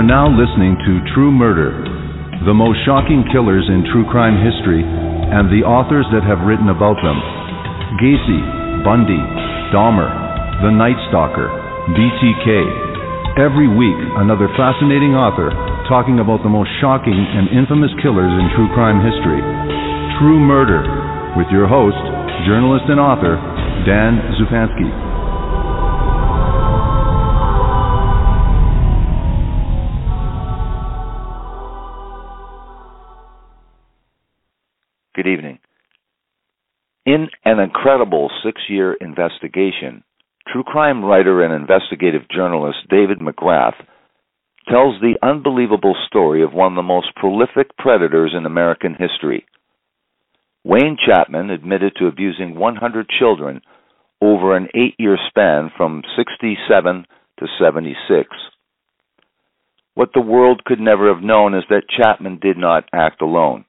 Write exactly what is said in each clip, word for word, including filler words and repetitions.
now listening to True Murder, the most shocking killers in true crime history and the authors that have written about them. Gacy, Bundy, Dahmer, The Night Stalker, B T K. Every week, another fascinating author talking about the most shocking and infamous killers in true crime history. True Murder, with your host, journalist and author, Dan Zupansky. Good evening. In an incredible six-year investigation, true crime writer and investigative journalist David McGrath tells the unbelievable story of one of the most prolific predators in American history. Wayne Chapman admitted to abusing one hundred children over an eight-year span from sixty-seven to seventy-six. What the world could never have known is that Chapman did not act alone.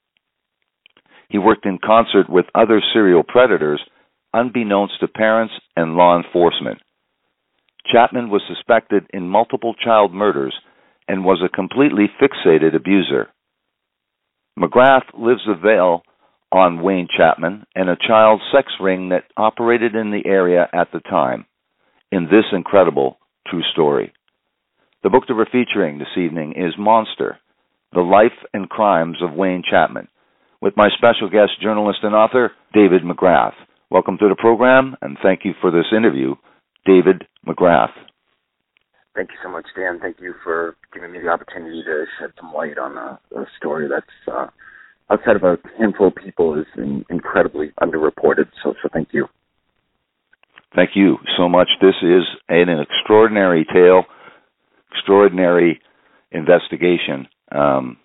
He worked in concert with other serial predators, unbeknownst to parents and law enforcement. Chapman was suspected in multiple child murders and was a completely fixated abuser. McGrath lifts the veil on Wayne Chapman and a child sex ring that operated in the area at the time in this incredible true story. The book that we're featuring this evening is Monster, The Life and Crimes of Wayne Chapman, with my special guest, journalist and author, David McGrath. Welcome to the program, and thank you for this interview, David McGrath. Thank you so much, Dan. Thank you for giving me the opportunity to shed some light on a, a story that's, uh, outside of a handful of people, is in, incredibly underreported, so, so thank you. Thank you so much. This is an, an extraordinary tale, extraordinary investigation. Um,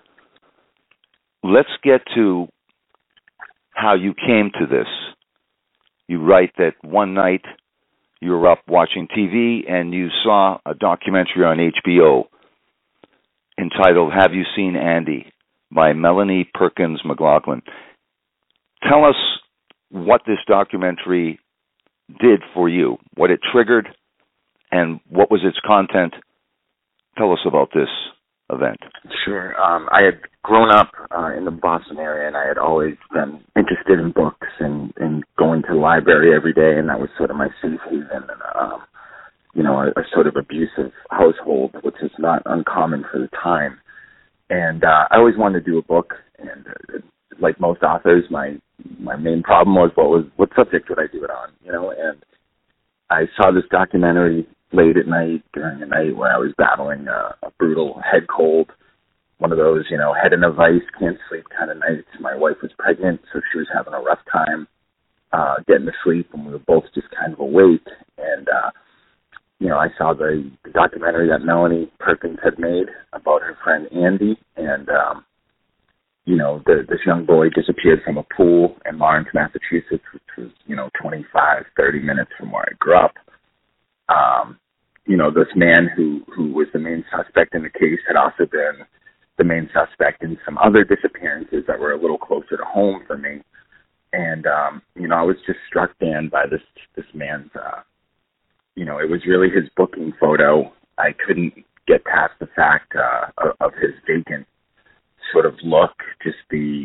Let's get to how you came to this. You write that one night you were up watching T V and you saw a documentary on H B O entitled Have You Seen Andy? By Melanie Perkins McLaughlin. Tell us what this documentary did for you, what it triggered, and what was its content. Tell us about this event. Sure. Um, I had grown up uh, in the Boston area, and I had always been interested in books and, and going to the library every day, and that was sort of my safe haven. And, um, you know, a, a sort of abusive household, which is not uncommon for the time. And uh, I always wanted to do a book, and uh, like most authors, my my main problem was what was what subject would I do it on, you know? And I saw this documentary late at night during a night where I was battling a, a brutal head cold, one of those, you know, head in a vice, can't sleep kind of nights. My wife was pregnant, so she was having a rough time uh, getting to sleep, and we were both just kind of awake. And, uh, you know, I saw the, the documentary that Melanie Perkins had made about her friend Andy, and, um, you know, the, this young boy disappeared from a pool in Lawrence, Massachusetts, which was, you know, twenty-five, thirty minutes from where I grew up. Um, you know, this man who, who was the main suspect in the case had also been the main suspect in some other disappearances that were a little closer to home for me. And, um, you know, I was just struck, Dan, by this, this man's, uh, you know, it was really his booking photo. I couldn't get past the fact uh, of, of his vacant sort of look, just the,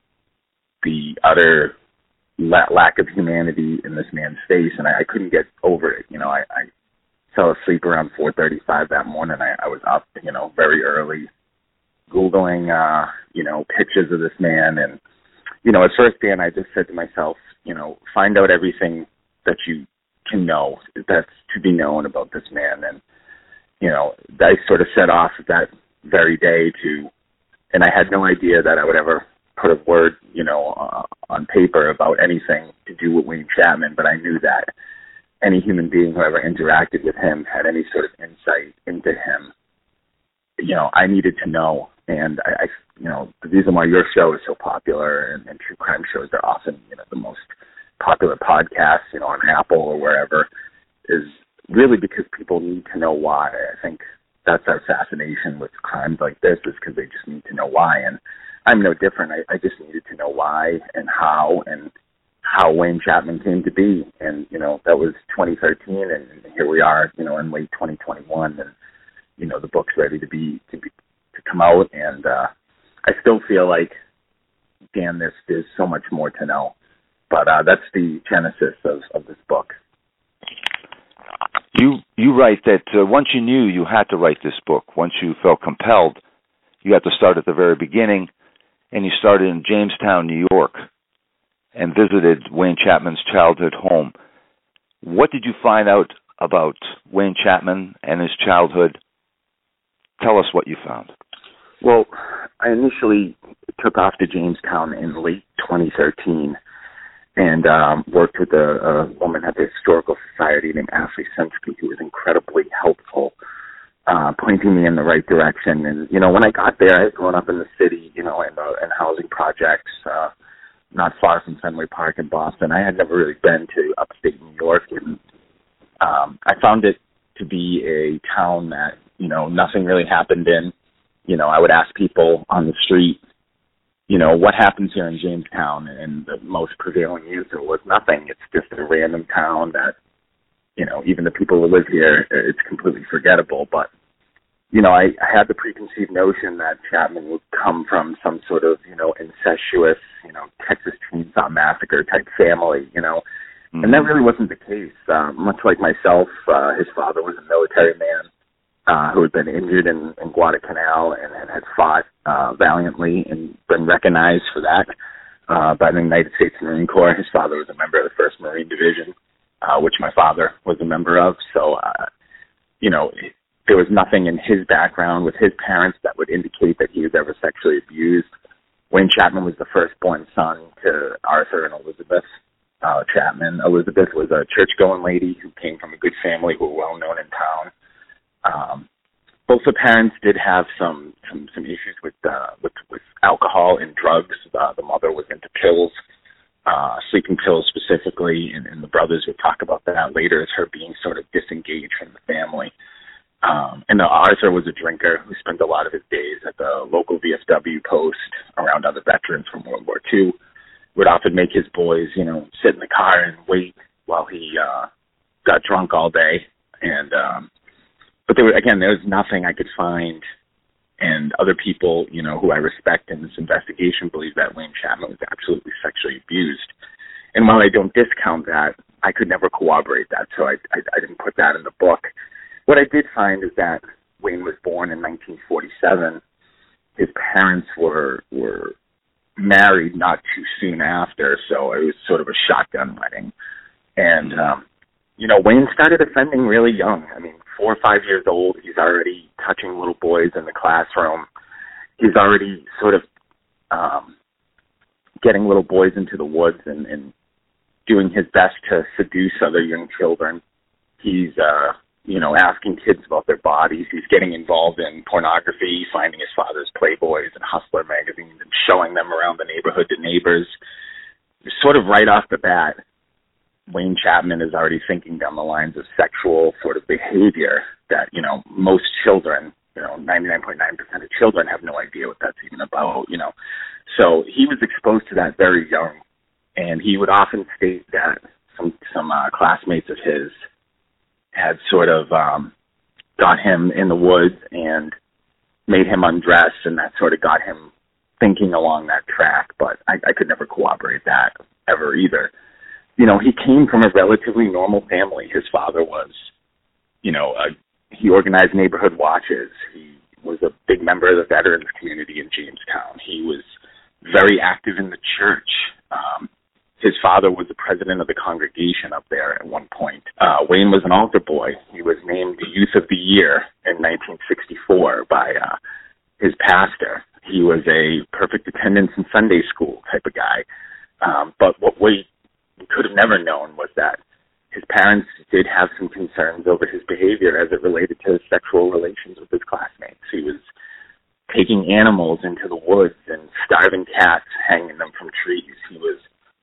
the utter la- lack of humanity in this man's face, and I, I couldn't get over it. You know, I, I fell asleep around four thirty-five that morning. I, I was up, you know, very early, Googling, uh, you know, pictures of this man. And, you know, at first, Dan, I just said to myself, you know, find out everything that you can know, that's to be known about this man. And, you know, I sort of set off that very day to, and I had no idea that I would ever put a word, you know, uh, on paper about anything to do with Wayne Chapman, but I knew that any human being who ever interacted with him had any sort of insight into him. You know, I needed to know, and I, I you know, the reason why your show is so popular and, and true crime shows are often, you know, the most popular podcasts, you know, on Apple or wherever, is really because people need to know why. I think that's our fascination with crimes like this, is because they just need to know why. And I'm no different. I, I just needed to know why and how and how Wayne Chapman came to be. And, you know, that was twenty thirteen, and here we are, you know, in late twenty twenty-one. And, you know, the book's ready to be to be to come out, and uh, I still feel like, Dan, there's there's so much more to know. But uh, that's the genesis of, of this book. You you write that uh, once you knew you had to write this book, once you felt compelled, you had to start at the very beginning, and you started in Jamestown, New York, and visited Wayne Chapman's childhood home. What did you find out about Wayne Chapman and his childhood? Tell us what you found. Well, I initially took off to Jamestown in late twenty thirteen and um, worked with a, a woman at the Historical Society named Ashley Sensky, who was incredibly helpful, uh, pointing me in the right direction. And, you know, when I got there, I had grown up in the city, you know, in, uh, in housing projects, uh, not far from Fenway Park in Boston. I had never really been to upstate New York, and um, I found it to be a town that, you know, nothing really happened in. You know, I would ask people on the street, you know, what happens here in Jamestown? And the most prevailing answer was nothing. It's just a random town that, you know, even the people who live here, it's completely forgettable. But, you know, I, I had the preconceived notion that Chapman would come from some sort of, you know, incestuous, you know, Texas Chainsaw Massacre type family, you know. Mm-hmm. And that really wasn't the case. Uh, much like myself, uh, his father was a military man. Uh, who had been injured in, in Guadalcanal and, and had fought uh, valiantly and been recognized for that uh, by the United States Marine Corps. His father was a member of the first Marine Division, uh, which my father was a member of. So, uh, you know, there was nothing in his background with his parents that would indicate that he was ever sexually abused. Wayne Chapman was the firstborn son to Arthur and Elizabeth uh, Chapman. Elizabeth was a church-going lady who came from a good family who were well-known in town. Um, both the parents did have some some, some issues with, uh, with with alcohol and drugs. Uh, the mother was into pills, uh, sleeping pills specifically, and, and the brothers would talk about that later as her being sort of disengaged from the family. Um, and uh, Arthur was a drinker who spent a lot of his days at the local V F W post around other veterans from World War Two. Would often make his boys, you know, sit in the car and wait while he uh, got drunk all day. And um, But there were, again, there was nothing I could find, and other people, you know, who I respect in this investigation believe that Wayne Chapman was absolutely sexually abused. And while I don't discount that, I could never corroborate that, so I, I, I didn't put that in the book. What I did find is that Wayne was born in nineteen forty-seven. His parents were were married not too soon after, so it was sort of a shotgun wedding. And, um, you know, Wayne started offending really young. I mean, four or five years old, he's already touching little boys in the classroom. He's already sort of um, getting little boys into the woods and, and doing his best to seduce other young children. He's, uh, you know, asking kids about their bodies. He's getting involved in pornography, finding his father's Playboys and Hustler magazines and showing them around the neighborhood to neighbors. Sort of right off the bat, Wayne Chapman is already thinking down the lines of sexual sort of behavior that, you know, most children, you know, ninety-nine point nine percent of children have no idea what that's even about, you know. So he was exposed to that very young, and he would often state that some, some uh, classmates of his had sort of um, got him in the woods and made him undress, and that sort of got him thinking along that track, but I, I could never corroborate that ever either. You know, he came from a relatively normal family. His father was, you know, a, he organized neighborhood watches. He was a big member of the veterans community in Jamestown. He was very active in the church. Um, his father was the president of the congregation up there at one point. Uh, Wayne was an altar boy. He was named the Youth of the Year in nineteen sixty-four by uh, his pastor. He was a perfect attendance in Sunday school type of guy. Um, but what we could have never known was that his parents did have some concerns over his behavior as it related to his sexual relations with his classmates. He was taking animals into the woods and starving cats, hanging them from trees. He was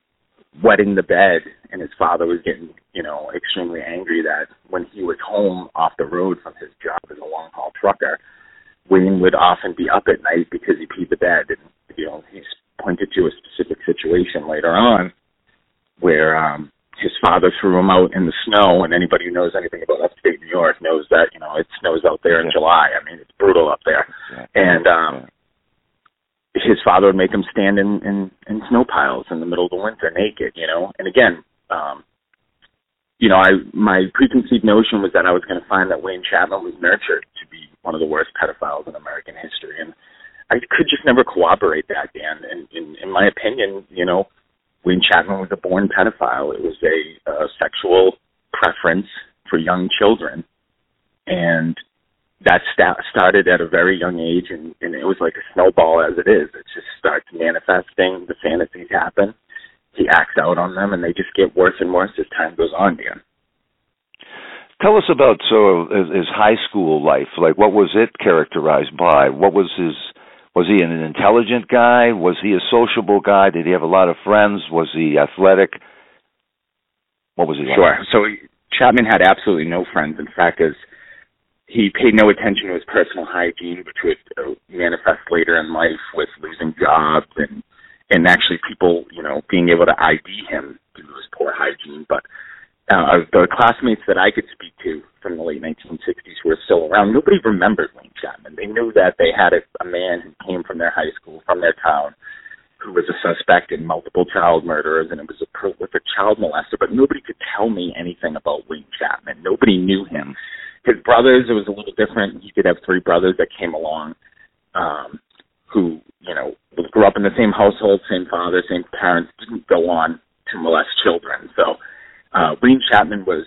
wetting the bed, and his father was getting, you know, extremely angry that when he was home off the road from his job as a long-haul trucker, Wayne would often be up at night because he peed the bed. And, you know, he's pointed to a specific situation later on where um, his father threw him out in the snow, and anybody who knows anything about upstate New York knows that, you know, it snows out there in yeah. July. I mean, it's brutal up there. Yeah. And um, yeah. his father would make him stand in, in, in snow piles in the middle of the winter naked, you know. And again, um, you know, I my preconceived notion was that I was going to find that Wayne Chapman was nurtured to be one of the worst pedophiles in American history. And I could just never corroborate that, Dan. And in, in my opinion, you know, Wayne Chapman was a born pedophile. It was a, a sexual preference for young children. And that st- started at a very young age, and, and it was like a snowball as it is. It just starts manifesting, the fantasies happen, he acts out on them, and they just get worse and worse as time goes on, Dan. Tell us about so his, his high school life. Like, what was it characterized by? What was his... Was he an intelligent guy? Was he a sociable guy? Did he have a lot of friends? Was he athletic? What was he like? Sure. So Chapman had absolutely no friends. In fact, as he paid no attention to his personal hygiene, which would uh, manifest later in life with losing jobs and and actually people, you know, being able to I D him due to his poor hygiene. But uh, the classmates that I could speak to from the late nineteen sixties who were still around, nobody remembered Wayne Chapman. They knew that they had a, a man who came from their high school, from their town, who was a suspect in multiple child murders, and it was a prolific child molester, but nobody could tell me anything about Wayne Chapman. Nobody knew him. His brothers, it was a little different. He did have three brothers that came along um, who, you know, grew up in the same household, same father, same parents, didn't go on to molest children. So uh, Wayne Chapman was,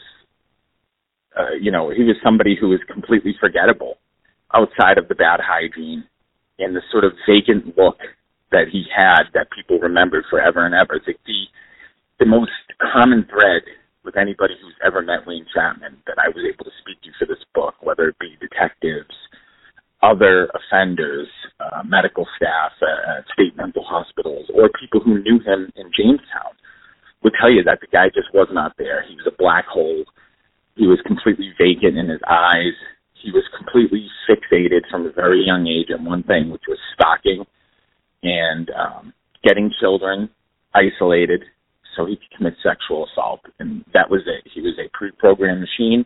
uh, you know, he was somebody who was completely forgettable outside of the bad hygiene and the sort of vacant look that he had that people remembered forever and ever. It's like the, the most common thread with anybody who's ever met Wayne Chapman that I was able to speak to for this book, whether it be detectives, other offenders, uh, medical staff at state mental hospitals, or people who knew him in Jamestown, would tell you that the guy just was not there. He was a black hole. He was completely vacant in his eyes. He was completely fixated from a very young age on one thing, which was stalking and um, getting children isolated so he could commit sexual assault. And that was it. He was a pre-programmed machine.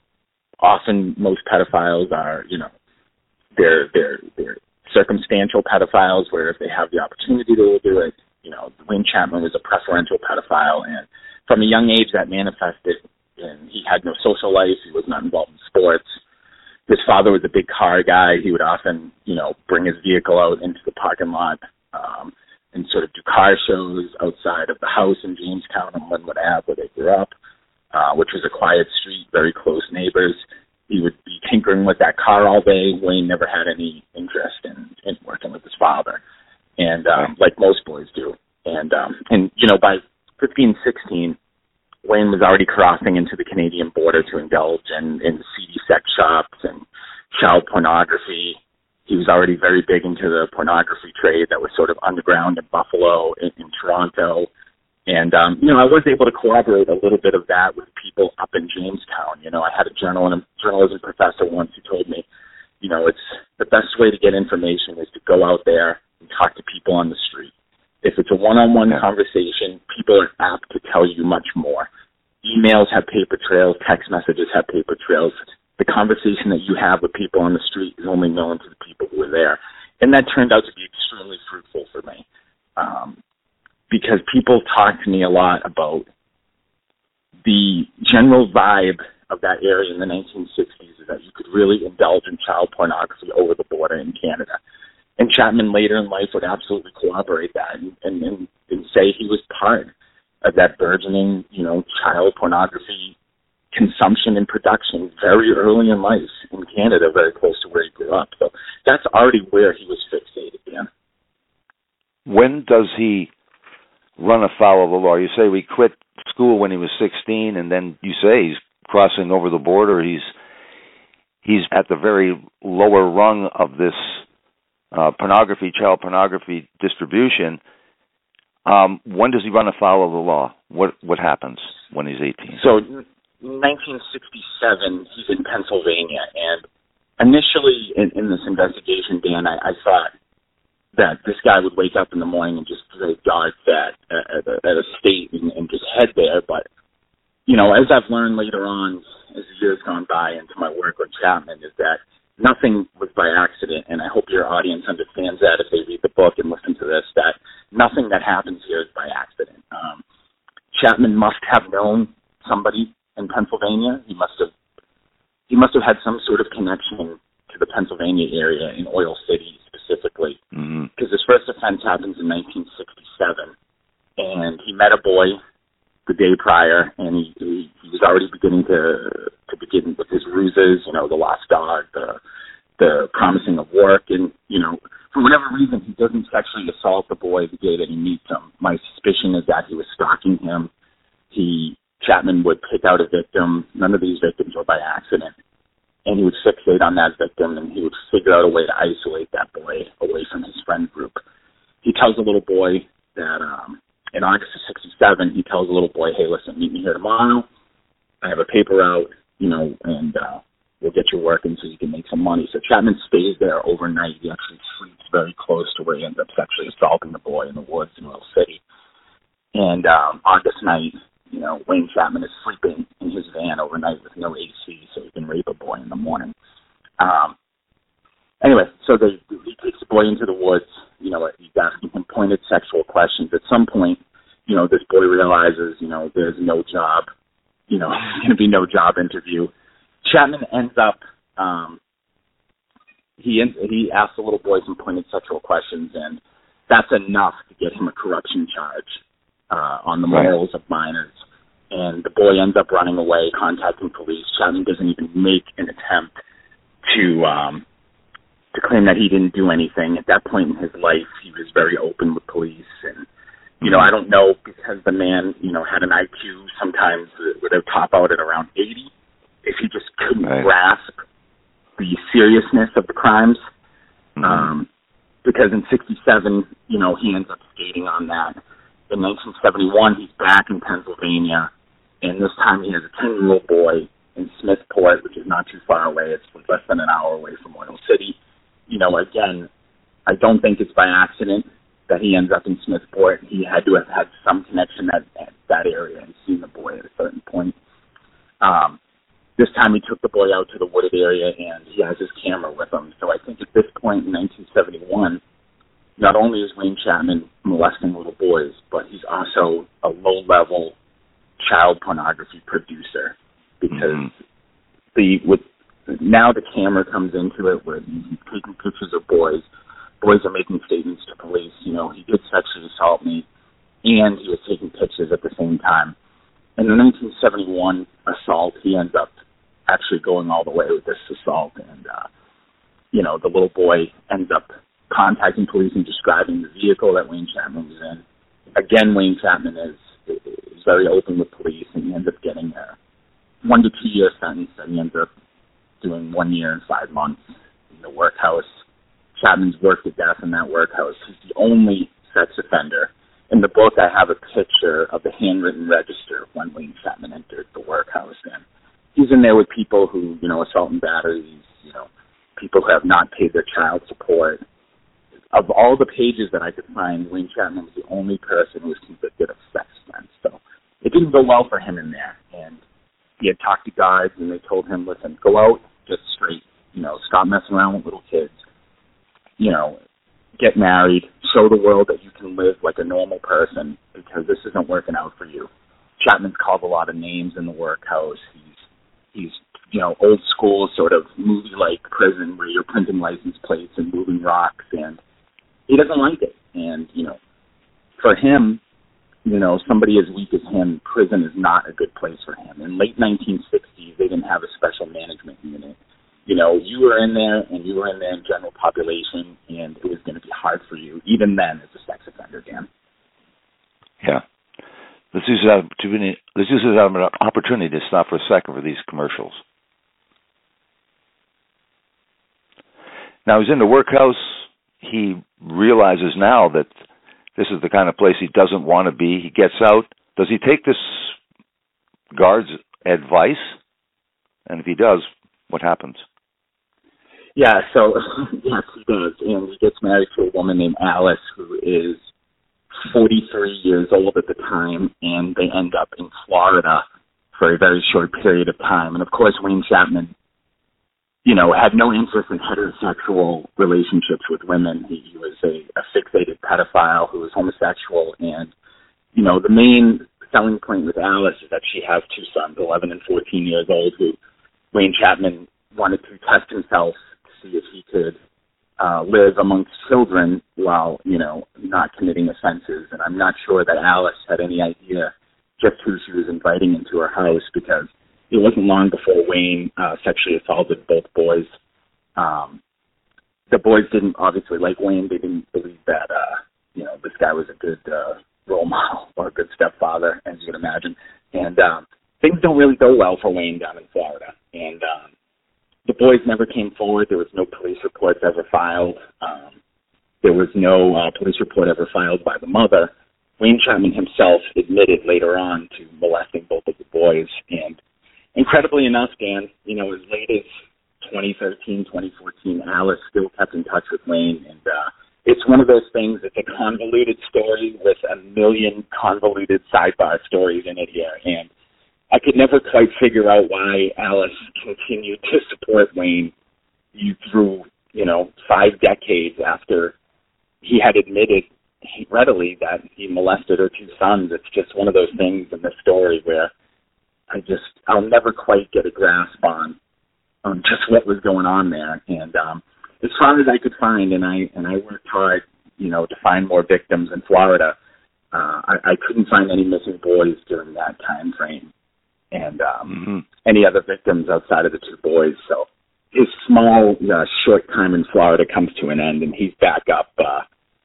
Often most pedophiles are, you know, they're, they're, they're circumstantial pedophiles where if they have the opportunity they will do it. You know, Wayne Chapman was a preferential pedophile, and from a young age that manifested, and he had no social life. He was not involved in sports. His father was a big car guy. He would often, you know, bring his vehicle out into the parking lot um, and sort of do car shows outside of the house in Jamestown on Linwood Avenue where they grew up, uh, which was a quiet street, very close neighbors. He would be tinkering with that car all day. Wayne never had any interest in, in working with his father, and um, like most boys do. And, um, and you know, by fifteen, sixteen, Wayne was already crossing into the Canadian border to indulge in, in seedy sex shops and child pornography. He was already very big into the pornography trade that was sort of underground in Buffalo, in, in Toronto. And, um, you know, I was able to corroborate a little bit of that with people up in Jamestown. You know, I had a journal and a journalism professor once who told me, you know, it's the best way to get information is to go out there and talk to people on the street. If it's a one-on-one yeah. conversation, people are apt to tell you much more. Emails have paper trails. Text messages have paper trails. The conversation that you have with people on the street is only known to the people who are there. And that turned out to be extremely fruitful for me um, because people talk to me a lot about the general vibe of that area in the nineteen sixties is that you could really indulge in child pornography over the border in Canada. And Chapman later in life would absolutely corroborate that and, and, and, and say he was part of that burgeoning, you know, child pornography consumption and production very early in life in Canada, very close to where he grew up. So that's already where he was fixated, Dan. When does he run afoul of the law? You say we quit school when he was sixteen, and then you say he's crossing over the border. He's he's at the very lower rung of this Uh, pornography, child pornography distribution. Um, when does he run afoul of the law? What what happens when he's eighteen? So, nineteen sixty-seven, he's in Pennsylvania, and initially in, in this investigation, Dan, I, I thought that this guy would wake up in the morning and just play darts at, at, at a state and, and just head there, but you know, as I've learned later on, as the years gone by into my work with Chapman, is that nothing was by accident, and I hope your audience understands that if they read the book and listen to this, that nothing that happens here is by accident. Um, Chapman must have known somebody in Pennsylvania. He must have he must have had some sort of connection to the Pennsylvania area, in Oil City specifically, because mm-hmm. his first offense happens in nineteen sixty-seven, and he met a boy the day prior, and he, he, he was already beginning to to begin with his ruses, you know, the lost dog, the the promising of work, and, you know, for whatever reason, he doesn't sexually assault the boy the day that he meets him. My suspicion is that he was stalking him. He, Chapman would pick out a victim. None of these victims were by accident. And he would fixate on that victim, and he would figure out a way to isolate that boy away from his friend group. He tells a little boy that um, in August of sixty-seven, he tells a little boy, hey, listen, meet me here tomorrow. I have a paper out, you know, and uh, we'll get you working so you can make some money. So Chapman stays there overnight. He actually sleeps very close to where he ends up sexually assaulting the boy in the woods in Oil City. And um, August night, you know, Wayne Chapman is sleeping in his van overnight with no A C, so he can rape a boy in the morning. Um, anyway, so they, he takes the boy into the woods. You know, he's asking him pointed sexual questions. At some point, you know, this boy realizes, you know, there's no job. You know, there's going to be no job interview. Chapman ends up, um, he ends, he asks the little boy some pointed sexual questions, and that's enough to get him a corruption charge uh, on the morals of minors. And the boy ends up running away, contacting police. Chapman doesn't even make an attempt to um, to claim that he didn't do anything. At that point in his life, he was very open with police. And, you know, I don't know, because the man, you know, had an I Q sometimes that would top out at around eighty, if he just couldn't right. grasp the seriousness of the crimes. Mm-hmm. Um, because in sixty-seven, you know, he ends up skating on that. In nineteen seventy-one, he's back in Pennsylvania, and this time he has a ten-year-old boy in Smithport, which is not too far away. It's less than an hour away from Oil City. You know, again, I don't think it's by accident that he ends up in Smithport. He had to have had some connection at, at that area and seen the boy at a certain point. Um, this time he took the boy out to the wooded area, and he has his camera with him. So I think at this point in nineteen seventy-one, not only is Wayne Chapman molesting little boys, but he's also a low-level child pornography producer, because mm-hmm. the with now the camera comes into it where he's taking pictures of boys. Boys are making statements to police. You know, he did sexually assault me, and he was taking pictures at the same time. In the nineteen seventy-one assault, he ends up actually going all the way with this assault, and uh, you know, the little boy ends up contacting police and describing the vehicle that Wayne Chapman was in. Again, Wayne Chapman is, is very open with police, and he ends up getting a one to two year sentence, and he ends up doing one year and five months in the workhouse. Chapman's worked to death in that workhouse. He's the only sex offender. In the book, I have a picture of the handwritten register when Wayne Chapman entered the workhouse, and he's in there with people who, you know, assault and batteries, you know, people who have not paid their child support. Of all the pages that I could find, Wayne Chapman was the only person who was convicted of sex offense. So it didn't go well for him in there. And he had talked to guards, and they told him, listen, go out, get straight, you know, stop messing around with little kids, you know, get married, show the world that you can live like a normal person, because this isn't working out for you. Chapman's called a lot of names in the workhouse. He's, he's you know, old school sort of movie-like prison where you're printing license plates and moving rocks, and he doesn't like it. And, you know, for him, you know, somebody as weak as him, prison is not a good place for him. In late nineteen sixties, they didn't have a special management unit. You know, you were in there, and you were in there in general population, and it was going to be hard for you, even then, as a sex offender, Dan. Yeah. Let's use that opportunity, let's use this opportunity to stop for a second for these commercials. Now, he's in the workhouse. He realizes now that this is the kind of place he doesn't want to be. He gets out. Does he take this guard's advice? And if he does, what happens? Yeah, so, yes, he does. And he gets married to a woman named Alice, who is forty-three years old at the time, and they end up in Florida for a very short period of time. And of course, Wayne Chapman, you know, had no interest in heterosexual relationships with women. He, he was a, a fixated pedophile who was homosexual. And, you know, the main selling point with Alice is that she has two sons, eleven and fourteen years old, who Wayne Chapman wanted to test himself to see if he could uh, live amongst children while, you know, not committing offenses. And I'm not sure that Alice had any idea just who she was inviting into her house, because it wasn't long before Wayne uh, sexually assaulted both boys. Um, the boys didn't obviously like Wayne. They didn't believe that, uh, you know, this guy was a good uh, role model or a good stepfather, as you would imagine. And um, things don't really go well for Wayne down in Florida. And um, the boys never came forward. There was no police reports ever filed. Um, there was no uh, police report ever filed by the mother. Wayne Chapman himself admitted later on to molesting both of the boys. And incredibly enough, Dan, you know, as late as twenty thirteen, twenty fourteen, Alice still kept in touch with Wayne. And uh, it's one of those things, it's a convoluted story with a million convoluted sidebar stories in it here. And I could never quite figure out why Alice continued to support Wayne through, you know, five decades after he had admitted readily that he molested her two sons. It's just one of those things in the story where I just, I'll never quite get a grasp on, on just what was going on there. And um, as far as I could find, and I and I worked hard, you know, to find more victims in Florida, uh, I, I couldn't find any missing boys during that time frame, and um, mm-hmm. any other victims outside of the two boys. So his small, uh, short time in Florida comes to an end, and he's back up uh,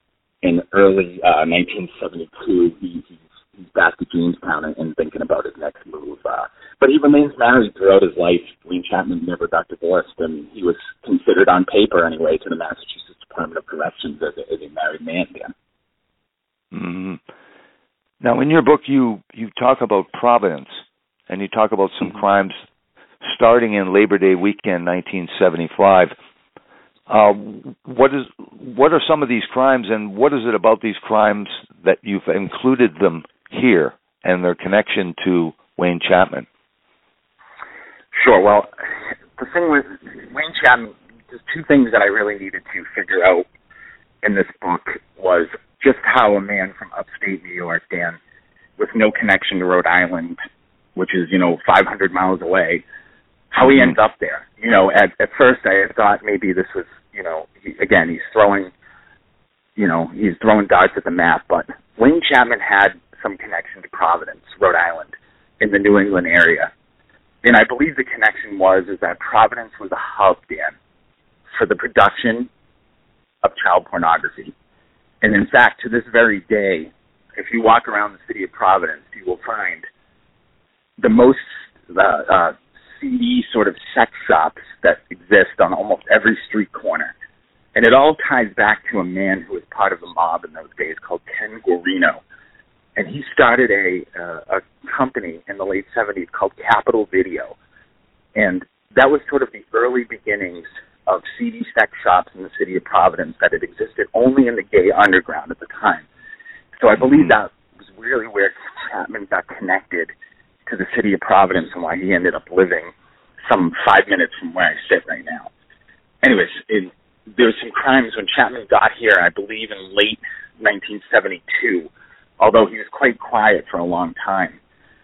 in early uh, nineteen seventy-two. He, he's He's back to Jamestown and, and thinking about his next move. Uh, but he remains married throughout his life. Wayne Chapman never got divorced, and he was considered, on paper anyway, to the Massachusetts Department of Corrections as a, as a married man then. Mm-hmm. Now, in your book, you, you talk about Providence, and you talk about some mm-hmm. crimes starting in Labor Day weekend, nineteen seventy-five. Uh, what is what are some of these crimes, and what is it about these crimes that you've included them here and their connection to Wayne Chapman? Sure. Well, the thing with Wayne Chapman, there's two things that I really needed to figure out in this book was just how a man from upstate New York, Dan, with no connection to Rhode Island, which is, you know, five hundred miles away, how he ends up there. You know, at, at first I thought maybe this was, you know, he, again, he's throwing, you know, he's throwing darts at the map, but Wayne Chapman had some connection to Providence, Rhode Island, in the New England area. And I believe the connection was is that Providence was a hub, Dan, for the production of child pornography. And in fact, to this very day, if you walk around the city of Providence, you will find the most uh, uh, C D sort of sex shops that exist on almost every street corner. And it all ties back to a man who was part of the mob in those days called Ken Guarino. And he started a, uh, a company in the late seventies called Capitol Video. And that was sort of the early beginnings of C D sex shops in the city of Providence that had existed only in the gay underground at the time. So I believe that was really where Chapman got connected to the city of Providence and why he ended up living some five minutes from where I sit right now. Anyways, it, there were some crimes when Chapman got here, I believe in late nineteen seventy-two, although he was quite quiet for a long time.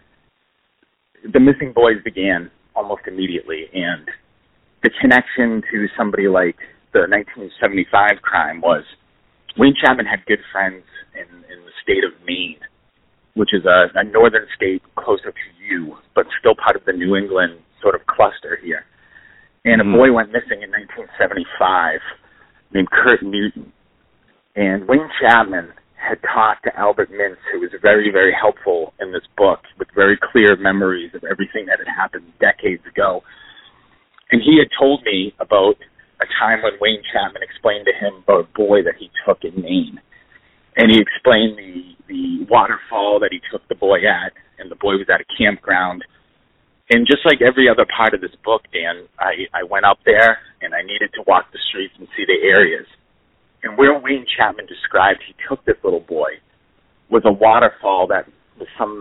The missing boys began almost immediately, and the connection to somebody like the nineteen seventy-five crime was Wayne Chapman had good friends in, in the state of Maine, which is a, a northern state closer to you, but still part of the New England sort of cluster here. And mm-hmm. a boy went missing in nineteen seventy-five named Kurt Newton. And Wayne Chapman had talked to Albert Mintz, who was very, very helpful in this book with very clear memories of everything that had happened decades ago. And he had told me about a time when Wayne Chapman explained to him about a boy that he took in Maine. And he explained the, the waterfall that he took the boy at, and the boy was at a campground. And just like every other part of this book, Dan, I, I went up there, and I needed to walk the streets and see the areas. And where Wayne Chapman described he took this little boy was a waterfall that was some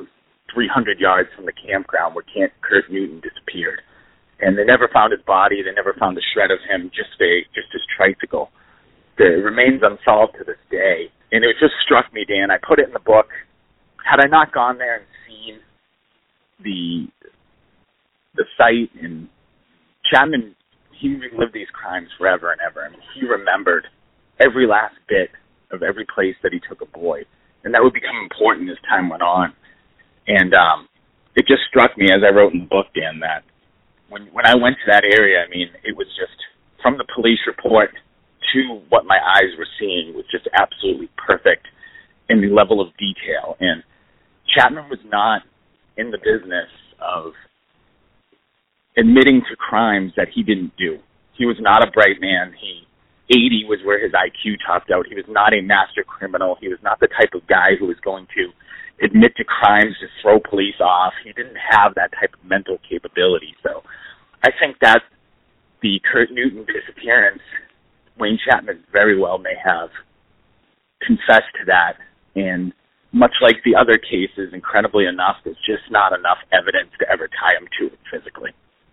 three hundred yards from the campground where Kurt Newton disappeared. And they never found his body. They never found a shred of him, just a just his tricycle. It remains unsolved to this day. And it just struck me, Dan. I put it in the book. Had I not gone there and seen the the site, and Chapman, he relived these crimes forever and ever. I mean, he remembered every last bit of every place that he took a boy. And that would become important as time went on. And um, it just struck me as I wrote in the book, Dan, that when when I went to that area, I mean, it was just, from the police report to what my eyes were seeing, was just absolutely perfect in the level of detail. And Chapman was not in the business of admitting to crimes that he didn't do. He was not a bright man. He eighty was where his I Q topped out. He was not a master criminal. He was not the type of guy who was going to admit to crimes to throw police off. He didn't have that type of mental capability. So I think that the Kurt Newton disappearance, Wayne Chapman very well may have confessed to that. And much like the other cases, incredibly enough, there's just not enough evidence to ever tie him to it physically.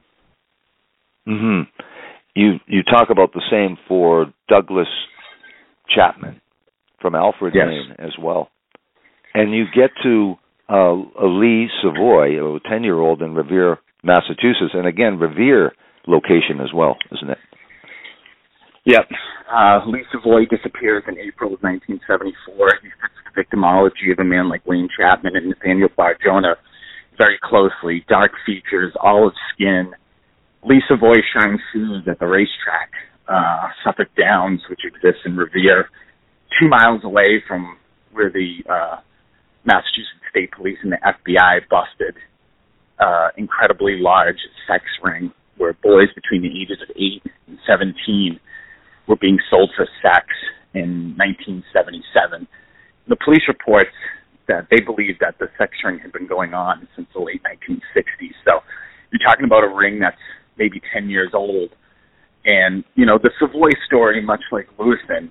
Mm-hmm. You you talk about the same for Douglas Chapman from Alfred, yes. Maine as well. And you get to uh, Lee Savoy, a ten-year-old in Revere, Massachusetts, and again, Revere location as well, isn't it? Yep. Uh, Lee Savoy disappears in April of nineteen seventy-four. He fits the victimology of a man like Wayne Chapman and Nathaniel Barjona very closely. Dark features, olive skin. Lee Savoy shines shoes at the racetrack, uh, Suffolk Downs, which exists in Revere, two miles away from where the uh, Massachusetts State Police and the F B I busted uh, incredibly large sex ring where boys between the ages of eight and seventeen were being sold for sex in nineteen seventy-seven. The police reports that they believe that the sex ring had been going on since the late nineteen sixties. So you're talking about a ring that's maybe ten years old. And, you know, the Savoy story, much like Lewiston,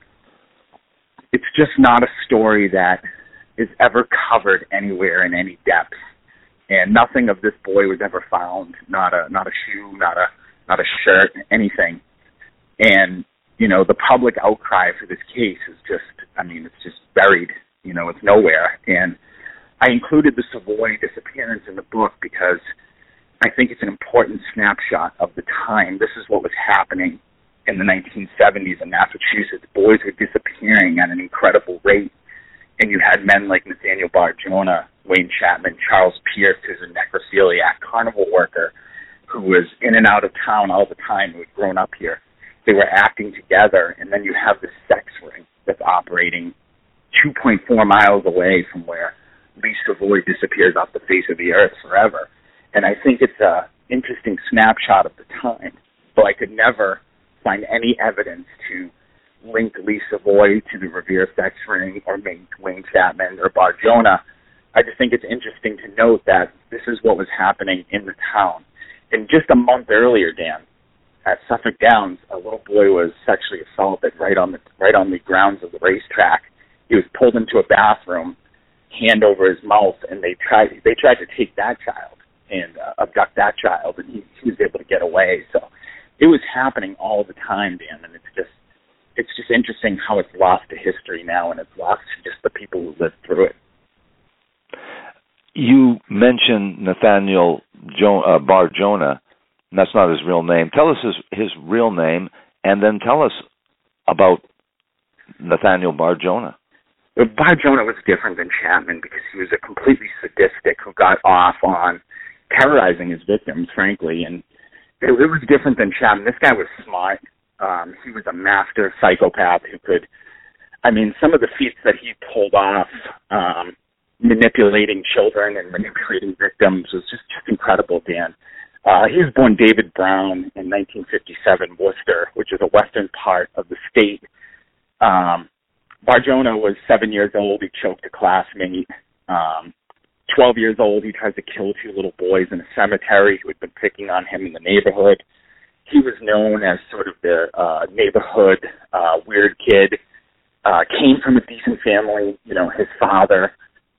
it's just not a story that is ever covered anywhere in any depth. And nothing of this boy was ever found, not a not a shoe, not a not a shirt, anything. And, you know, the public outcry for this case is just, I mean, it's just buried, you know, it's nowhere. And I included the Savoy disappearance in the book because I think it's an important snapshot of the time. This is what was happening in the nineteen seventies in Massachusetts. Boys were disappearing at an incredible rate. And you had men like Nathaniel Barjona, Wayne Chapman, Charles Pierce, who's a necrophiliac carnival worker who was in and out of town all the time, who had grown up here. They were acting together, and then you have this sex ring that's operating two point four miles away from where Lee Savoy disappears off the face of the earth forever. And I think it's an interesting snapshot of the time, but I could never find any evidence to link Lee Savoy to the Revere sex ring or Wayne Chapman or Barjona. I just think it's interesting to note that this is what was happening in the town. And just a month earlier, Dan, at Suffolk Downs, a little boy was sexually assaulted right on the right on the grounds of the racetrack. He was pulled into a bathroom, hand over his mouth, and they tried they tried to take that child and uh, abduct that child, and he, he was able to get away. So it was happening all the time, Dan, and it's just it's just interesting how it's lost to history now, and it's lost to just the people who lived through it. You mentioned Nathaniel jo- uh, Barjona. And that's not his real name. Tell us his, his real name, and then tell us about Nathaniel Barjona. Barjona was different than Chapman because he was a completely sadistic who got off on terrorizing his victims, frankly, and it, it was different than Chapman. This guy was smart. Um, he was a master psychopath who could, I mean, some of the feats that he pulled off, um, manipulating children and manipulating victims was just, just incredible, Dan. Uh, he was born David Brown in nineteen fifty-seven, Worcester, which is a western part of the state. Um, Barjona was seven years old. He choked a classmate. Um, Twelve years old, he tries to kill two little boys in a cemetery who had been picking on him in the neighborhood. He was known as sort of the uh, neighborhood uh, weird kid. Uh, came from a decent family. You know, his father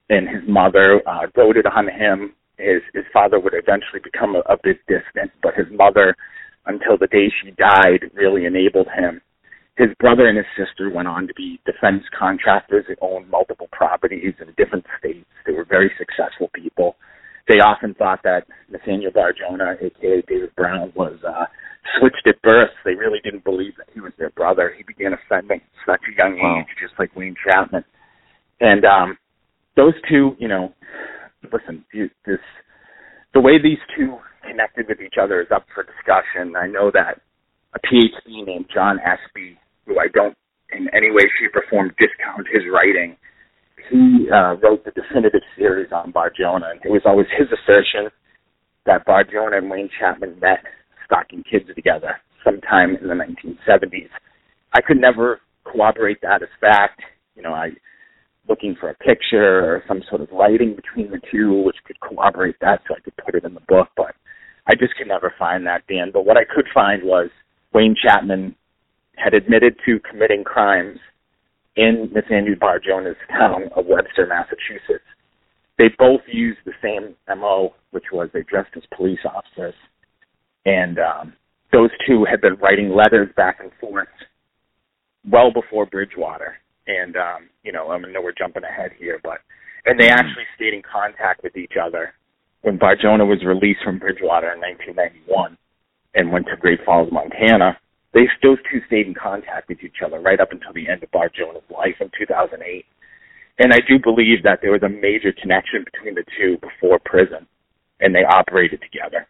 and his mother uh, doted on him. His his father would eventually become a, a bit distant, but his mother, until the day she died, really enabled him. His brother and his sister went on to be defense contractors. They owned multiple properties in different states. They were very successful people. They often thought that Nathaniel Barjona, a k a. David Brown, was uh, switched at birth. They really didn't believe that he was their brother. He began offending at such a young wow. age, just like Wayne Chapman. And um, those two, you know, listen, you, this, the way these two connected with each other is up for discussion. I know that a P H D named John Espy, who I don't in any way, shape, or form discount his writing, he uh, wrote the definitive series on Barjona, and it was always his assertion that Barjona and Wayne Chapman met stocking kids together sometime in the nineteen seventies. I could never corroborate that as fact. You know, I looking for a picture or some sort of writing between the two which could corroborate that so I could put it in the book, but I just could never find that, Dan. But what I could find was Wayne Chapman had admitted to committing crimes in Nathaniel Barjona's town of Webster, Massachusetts. They both used the same M O, which was they dressed as police officers. And um, those two had been writing letters back and forth well before Bridgewater. And, um, you know, I know we're jumping ahead here, but, and they actually stayed in contact with each other when Barjona was released from Bridgewater in nineteen ninety-one and went to Great Falls, Montana. They, those two stayed in contact with each other right up until the end of Barjona's life in two thousand eight. And I do believe that there was a major connection between the two before prison, and they operated together.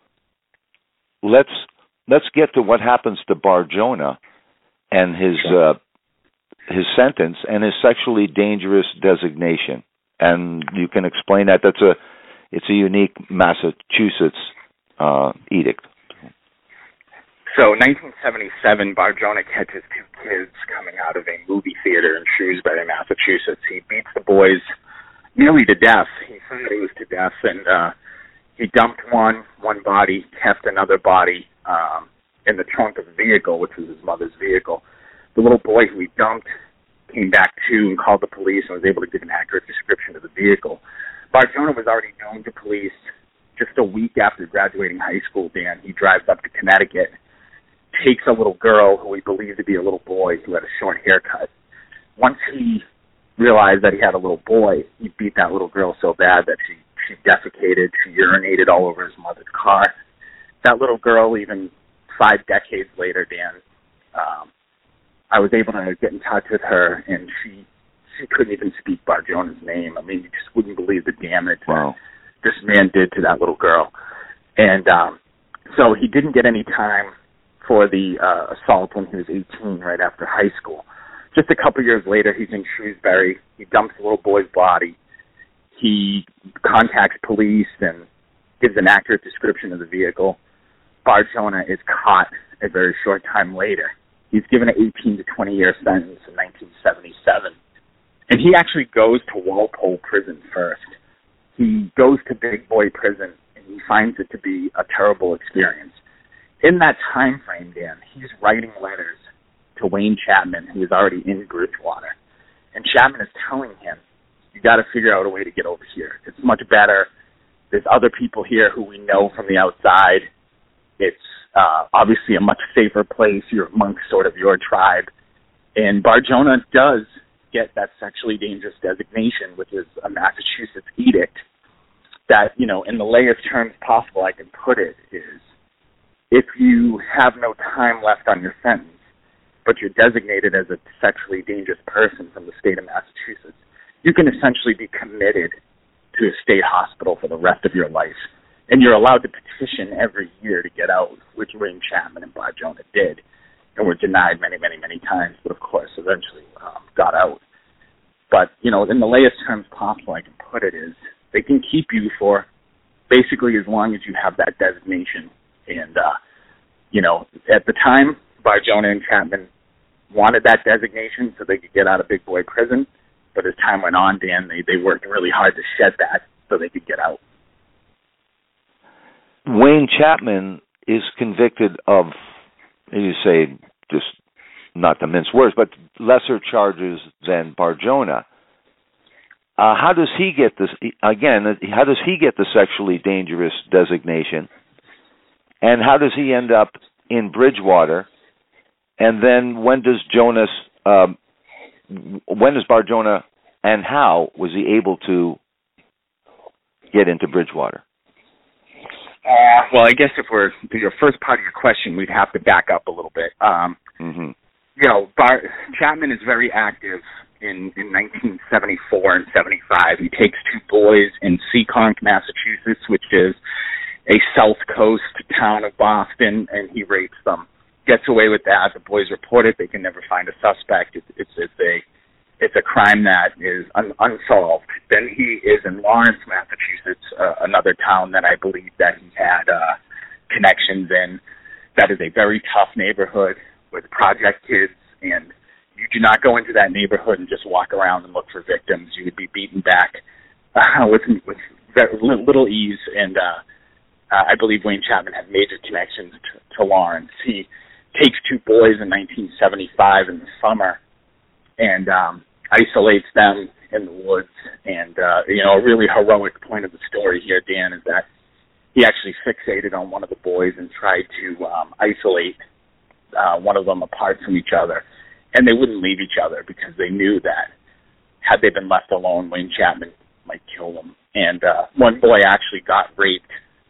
Let's let's get to what happens to Barjona and his uh, his sentence and his sexually dangerous designation. And you can explain that. That's a it's a unique Massachusetts uh, edict. So, nineteen seventy-seven, Barjona catches two kids coming out of a movie theater in Shrewsbury, Massachusetts. He beats the boys nearly to death. He thought he was to death, and uh, he dumped one, one body, kept another body um, in the trunk of the vehicle, which was his mother's vehicle. The little boy who he dumped came back to and called the police and was able to give an accurate description of the vehicle. Barjona was already known to police just a week after graduating high school, Dan. He drives up to Connecticut, takes a little girl who he believed to be a little boy who had a short haircut. Once he realized that he had a little boy, he beat that little girl so bad that she, she defecated, she urinated all over his mother's car. That little girl, even five decades later, Dan, um, I was able to get in touch with her, and she she couldn't even speak Barjona's name. I mean, you just wouldn't believe the damage wow. this man did to that little girl. And um, so he didn't get any time for the uh, assault when he was eighteen, right after high school. Just a couple years later, he's in Shrewsbury. He dumps the little boy's body. He contacts police and gives an accurate description of the vehicle. Barjona is caught a very short time later. He's given an eighteen to twenty year sentence in nineteen seventy-seven. And he actually goes to Walpole Prison first. He goes to Big Boy Prison, and he finds it to be a terrible experience. In that time frame, Dan, he's writing letters to Wayne Chapman, who is already in Bridgewater. And Chapman is telling him, you got to figure out a way to get over here. It's much better. There's other people here who we know from the outside. It's uh, obviously a much safer place. You're amongst sort of your tribe. And Barjona does get that sexually dangerous designation, which is a Massachusetts edict that, you know, in the layest terms possible I can put it is, if you have no time left on your sentence, but you're designated as a sexually dangerous person from the state of Massachusetts, you can essentially be committed to a state hospital for the rest of your life. And you're allowed to petition every year to get out, which Wayne Chapman and Barjona did, and were denied many, many, many times, but of course eventually um, got out. But, you know, in the layest terms possible I can put it is, they can keep you for basically as long as you have that designation. And, uh, you know, at the time, Barjona and Chapman wanted that designation so they could get out of Big Boy Prison. But as time went on, Dan, they, they worked really hard to shed that so they could get out. Wayne Chapman is convicted of, you say, just not to mince words, but lesser charges than Barjona. uh, how does he get this, again, how does he get the sexually dangerous designation? And how does he end up in Bridgewater? And then when does Jonas, um, when does Bar Jonah, and how was he able to get into Bridgewater? Uh, well, I guess if we're to your first part of your question, we'd have to back up a little bit. Um, mm-hmm. You know, Bar- Chapman is very active in, in nineteen seventy-four and seventy-five. He takes two boys in Seekonk, Massachusetts, which is a South Coast town of Boston, and he rapes them. Gets away with that. The boys report it. They can never find a suspect. It's, it's, it's a it's a crime that is un, unsolved. Then he is in Lawrence, Massachusetts, uh, another town that I believe that he had uh, connections in. That is a very tough neighborhood with project kids, and you do not go into that neighborhood and just walk around and look for victims. You would be beaten back uh, with, with very little ease, and uh, uh, I believe Wayne Chapman had major connections to, to Lawrence. He takes two boys in nineteen seventy-five in the summer and um, isolates them in the woods. And, uh, you know, a really heroic point of the story here, Dan, is that he actually fixated on one of the boys and tried to um, isolate uh, one of them apart from each other. And they wouldn't leave each other because they knew that had they been left alone, Wayne Chapman might kill them. And uh, one boy actually got raped,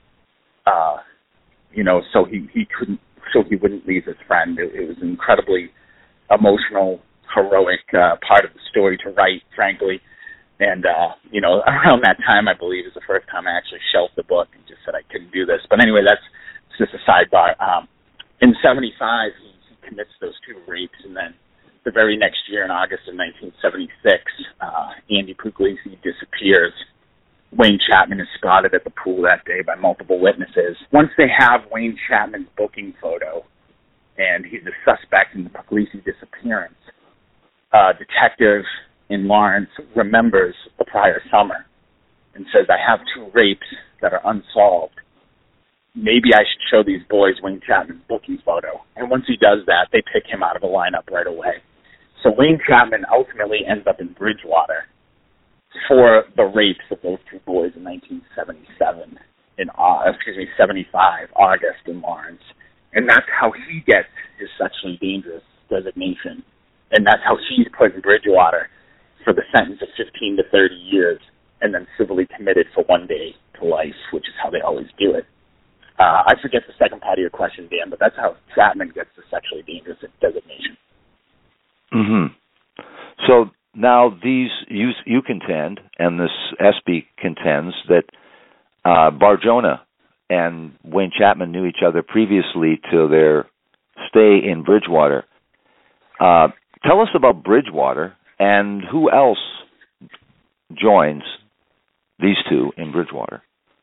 uh, you know, so he, he couldn't, so he wouldn't leave his friend. It, it was an incredibly emotional, heroic uh, part of the story to write, frankly. And, uh, you know, around that time, I believe, is the first time I actually shelved the book and just said I couldn't do this. But anyway, that's just a sidebar. Um, in seventy-five, he, he commits those two rapes, and then the very next year, in August of nineteen seventy-six, uh, Andy Puglisi disappears. Wayne Chapman is spotted at the pool that day by multiple witnesses. Once they have Wayne Chapman's booking photo, and he's a suspect in the Puglisi disappearance, a detective in Lawrence remembers the prior summer and says, I have two rapes that are unsolved. Maybe I should show these boys Wayne Chapman's booking photo. And once he does that, they pick him out of the lineup right away. So Wayne Chapman ultimately ends up in Bridgewater for the rapes of those two boys in nineteen seventy-seven, in uh, excuse me, seventy-five, August in Lawrence. And that's how he gets his sexually dangerous designation. And that's how he's put in Bridgewater for the sentence of fifteen to thirty years and then civilly committed for one day to life, which is how they always do it. Uh, I forget the second part of your question, Dan, but that's how Chapman gets the sexually dangerous designation. Mm-hmm. So now these, you, you contend, and this S B contends, that uh, Bar Jonah and Wayne Chapman knew each other previously to their stay in Bridgewater. Uh, tell us about Bridgewater and who else joins these two in Bridgewater.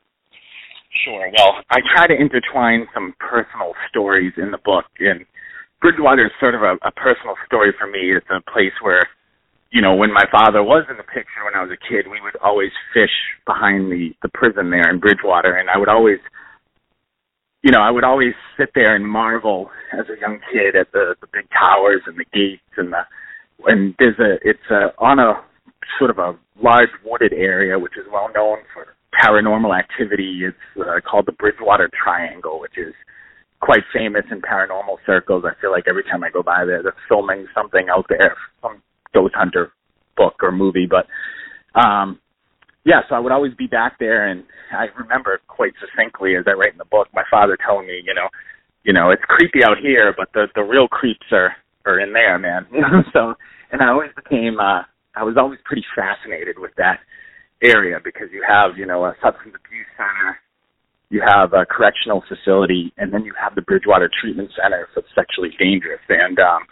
Sure. Well, I try to intertwine some personal stories in the book, and Bridgewater is sort of a, a personal story for me. It's a place where, you know, when my father was in the picture when I was a kid, we would always fish behind the, the prison there in Bridgewater, and I would always, you know, I would always sit there and marvel as a young kid at the, the big towers and the gates and the, and there's a, it's a, on a sort of a large wooded area, which is well known for paranormal activity. It's uh, called the Bridgewater Triangle, which is quite famous in paranormal circles. I feel like every time I go by there, they're filming something out there, some ghost hunter book or movie. But, um, yeah, so I would always be back there, and I remember quite succinctly, as I write in the book, my father telling me, you know, you know, it's creepy out here, but the, the real creeps are, are in there, man. You know, so, and I always became, uh, I was always pretty fascinated with that area because you have, you know, a substance abuse center, you have a correctional facility, and then you have the Bridgewater Treatment Center for the sexually dangerous. And um,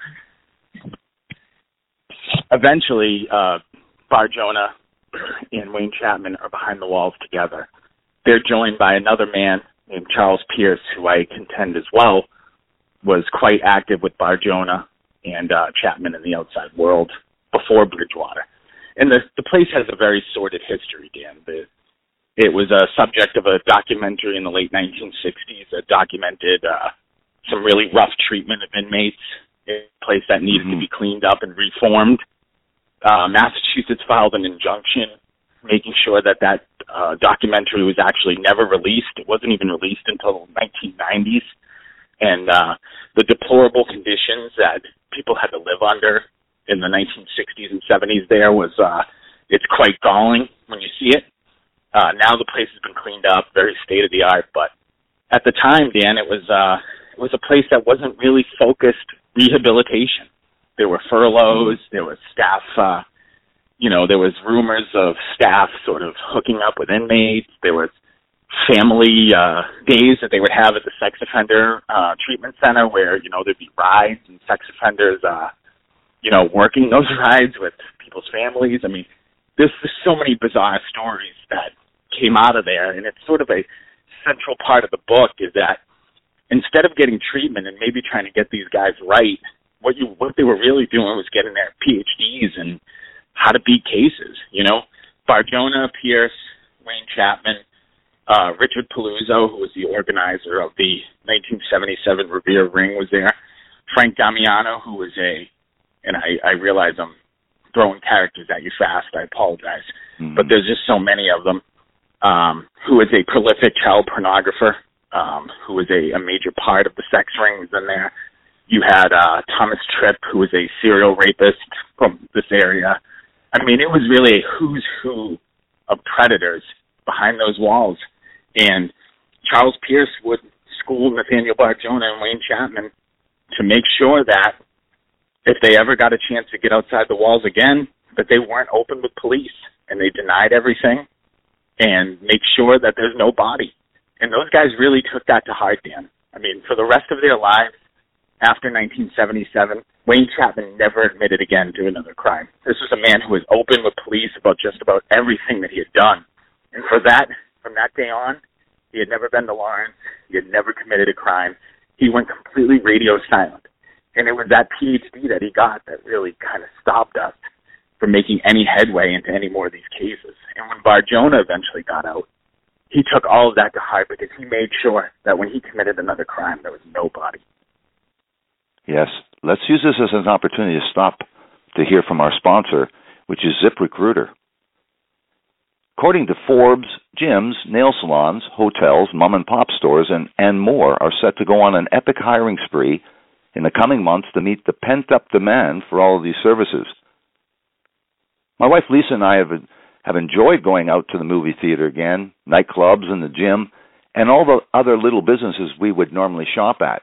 eventually, uh, Bar Jonah and Wayne Chapman are behind the walls together. They're joined by another man named Charles Pierce, who I contend as well was quite active with Bar Jonah and uh, Chapman in the outside world before Bridgewater. And the, the place has a very sordid history, Dan. The, it was a subject of a documentary in the late nineteen sixties that documented uh, some really rough treatment of inmates in a place that needed mm-hmm. to be cleaned up and reformed. Uh, Massachusetts filed an injunction making sure that that uh, documentary was actually never released. It wasn't even released until nineteen nineties. And uh, the deplorable conditions that people had to live under in the nineteen sixties and seventies there was, uh, it's quite galling when you see it. Uh, now the place has been cleaned up, very state-of-the-art, but at the time, Dan, it was, uh, it was a place that wasn't really focused rehabilitation. There were furloughs, there was staff, uh, you know, there was rumors of staff sort of hooking up with inmates, there was family uh, days that they would have at the sex offender uh, treatment center where, you know, there'd be rides and sex offenders, uh, you know, working those rides with people's families. I mean, there's, there's so many bizarre stories that came out of there, and it's sort of a central part of the book is that instead of getting treatment and maybe trying to get these guys right, what you what they were really doing was getting their P H Ds in how to beat cases, you know. Barjona, Pierce, Wayne Chapman, uh, Richard Paluzzo, who was the organizer of the nineteen seventy-seven Revere Ring, was there. Frank Damiano, who was a, and I, I realize I'm throwing characters at you fast, I apologize, mm-hmm. but there's just so many of them, um, who was a prolific child pornographer, um, who was a, a major part of the sex rings in there. You had uh, Thomas Tripp, who was a serial rapist from this area. I mean, it was really a who's who of predators behind those walls. And Charles Pierce would school Nathaniel Barjona and Wayne Chapman to make sure that if they ever got a chance to get outside the walls again, that they weren't open with police and they denied everything and make sure that there's no body. And those guys really took that to heart, Dan. I mean, for the rest of their lives, after nineteen seventy-seven, Wayne Chapman never admitted again to another crime. This was a man who was open with police about just about everything that he had done. And for that, from that day on, he had never been to Lawrence. He had never committed a crime. He went completely radio silent. And it was that P H D that he got that really kind of stopped us from making any headway into any more of these cases. And when Barjona eventually got out, he took all of that to heart because he made sure that when he committed another crime, there was no body. Yes, let's use this as an opportunity to stop to hear from our sponsor, which is ZipRecruiter. According to Forbes, gyms, nail salons, hotels, mom-and-pop stores, and, and more are set to go on an epic hiring spree in the coming months to meet the pent-up demand for all of these services. My wife Lisa and I have, have enjoyed going out to the movie theater again, nightclubs and the gym, and all the other little businesses we would normally shop at.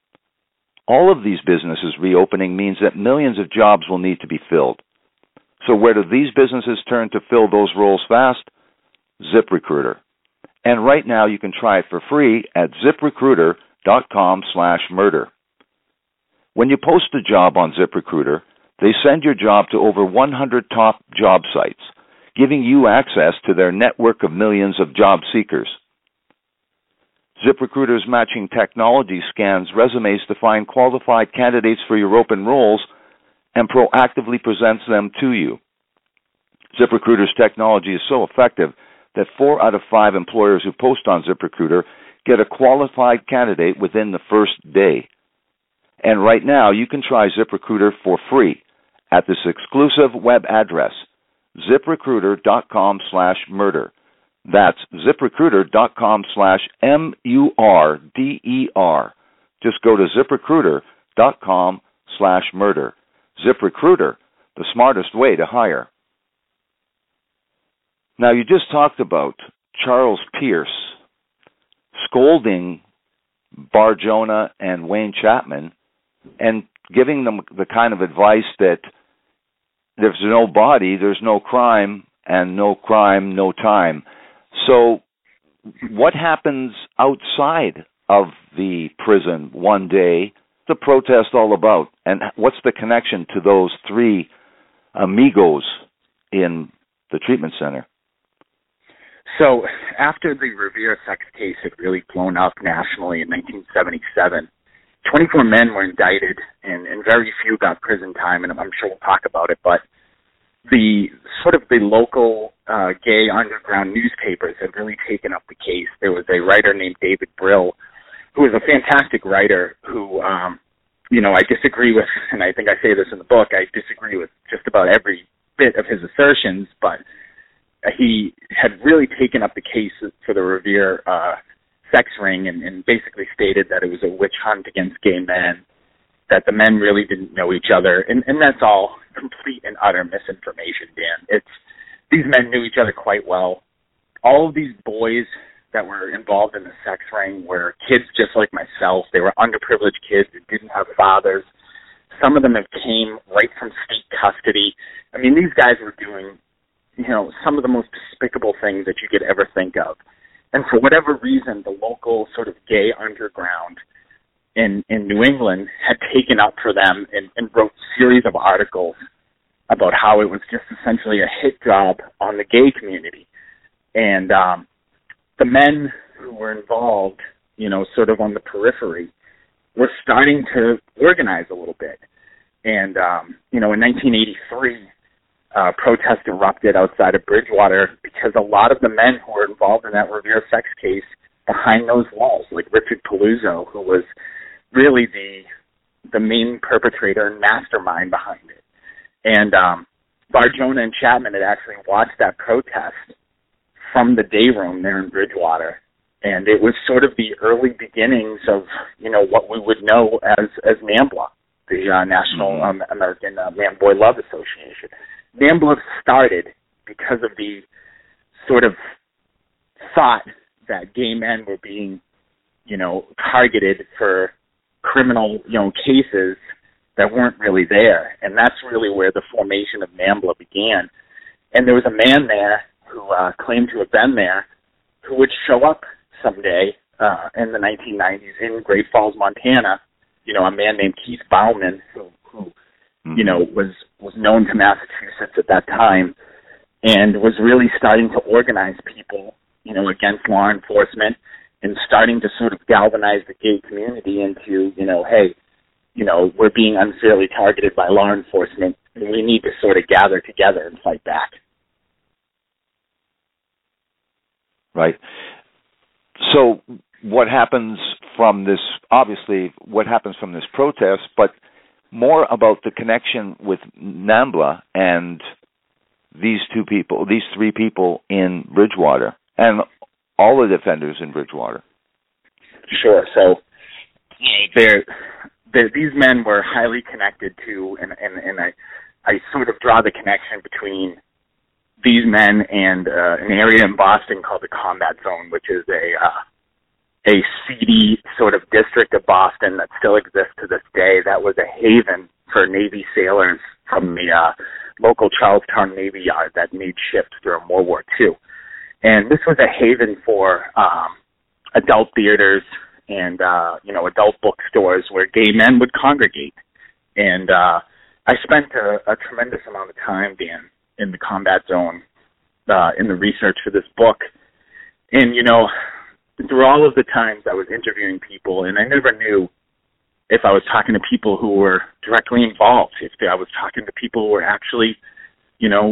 All of these businesses reopening means that millions of jobs will need to be filled. So where do these businesses turn to fill those roles fast? ZipRecruiter. And right now you can try it for free at ZipRecruiter.com slash murder. When you post a job on ZipRecruiter, they send your job to over one hundred top job sites, giving you access to their network of millions of job seekers. ZipRecruiter's matching technology scans resumes to find qualified candidates for your open roles and proactively presents them to you. ZipRecruiter's technology is so effective that four out of five employers who post on ZipRecruiter get a qualified candidate within the first day. And right now, you can try ZipRecruiter for free at this exclusive web address, ZipRecruiter.com slash murder. That's ZipRecruiter.com slash M U R D E R. Just go to ZipRecruiter.com slash murder. ZipRecruiter, the smartest way to hire. Now, you just talked about Charles Pierce scolding Barjona and Wayne Chapman and giving them the kind of advice that there's no body, there's no crime, and no crime, no time. So what happens outside of the prison one day? The protest all about? And what's the connection to those three amigos in the treatment center? So after the Revere sex case had really blown up nationally in nineteen seventy-seven, twenty-four men were indicted, and, and very few got prison time, and I'm sure we'll talk about it, but the sort of the local uh, gay underground newspapers had really taken up the case. There was a writer named David Brill, who was a fantastic writer who, um, you know, I disagree with, and I think I say this in the book, I disagree with just about every bit of his assertions, but he had really taken up the case for the Revere uh, sex ring and, and basically stated that it was a witch hunt against gay men, that the men really didn't know each other, and, and that's all complete and utter misinformation, Dan. It's these men knew each other quite well. All of these boys that were involved in the sex ring were kids just like myself. They were underprivileged kids who didn't have fathers. Some of them have came right from state custody. I mean, these guys were doing, you know, some of the most despicable things that you could ever think of. And for whatever reason, the local sort of gay underground in, in New England had taken up for them and, and wrote a series of articles about how it was just essentially a hit job on the gay community. And um, the men who were involved, you know, sort of on the periphery, were starting to organize a little bit. And, um, you know, in nineteen eighty-three, uh, protests erupted outside of Bridgewater because a lot of the men who were involved in that Revere sex case behind those walls, like Richard Paluzzo, who was really the the main perpetrator and mastermind behind it. And um, Barjona and Chapman had actually watched that protest from the day room there in Bridgewater. And it was sort of the early beginnings of, you know, what we would know as, as NAMBLA, the uh, National um, American uh, Man-Boy Love Association. NAMBLA started because of the sort of thought that gay men were being, you know, targeted for criminal, you know, cases that weren't really there. And that's really where the formation of NAMBLA began. And there was a man there who uh, claimed to have been there who would show up someday uh, in the nineteen nineties in Great Falls, Montana, you know, a man named Keith Bauman, who, who mm-hmm. you know, was, was known to Massachusetts at that time and was really starting to organize people, you know, against law enforcement and starting to sort of galvanize the gay community into, you know, hey, you know, we're being unfairly targeted by law enforcement and we need to sort of gather together and fight back. Right. So what happens from this, obviously, what happens from this protest, but more about the connection with NAMBLA and these two people, these three people in Bridgewater, and all the defenders in Bridgewater. Sure. So they're, they're, these men were highly connected to, and, and, and I, I sort of draw the connection between these men and uh, an area in Boston called the Combat Zone, which is a uh, a seedy sort of district of Boston that still exists to this day. That was a haven for Navy sailors from the uh, local Charlestown Navy Yard that made ships during World War Two. And this was a haven for um, adult theaters and, uh, you know, adult bookstores where gay men would congregate. And uh, I spent a, a tremendous amount of time, Dan, in the Combat Zone, uh, in the research for this book. And, you know, through all of the times I was interviewing people, and I never knew if I was talking to people who were directly involved, if I was talking to people who were actually, you know,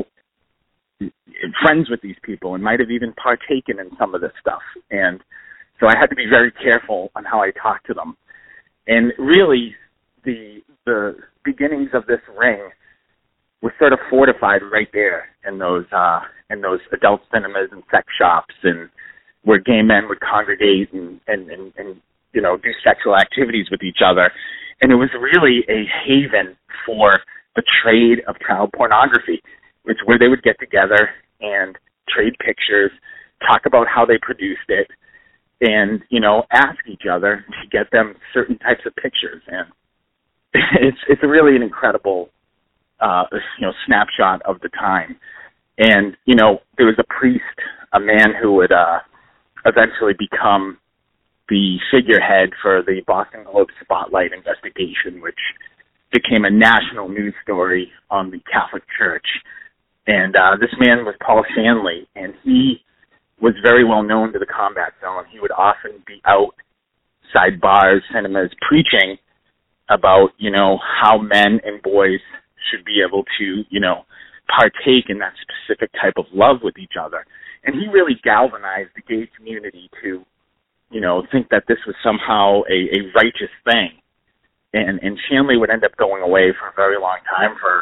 friends with these people and might have even partaken in some of this stuff. And so I had to be very careful on how I talked to them. And really, the the beginnings of this ring was sort of fortified right there in those uh, in those adult cinemas and sex shops, and where gay men would congregate and, and, and, and you know do sexual activities with each other. And it was really a haven for the trade of child pornography, which where they would get together and trade pictures, talk about how they produced it, and you know ask each other to get them certain types of pictures. And it's it's really an incredible Uh, you know, snapshot of the time. And, you know, there was a priest, a man who would uh, eventually become the figurehead for the Boston Globe Spotlight investigation, which became a national news story on the Catholic Church. And uh, this man was Paul Shanley, and he was very well known to the Combat Zone. He would often be outside bars, cinemas, preaching about, you know, how men and boys should be able to, you know, partake in that specific type of love with each other. And he really galvanized the gay community to, you know, think that this was somehow a, a righteous thing. And and Shanley would end up going away for a very long time for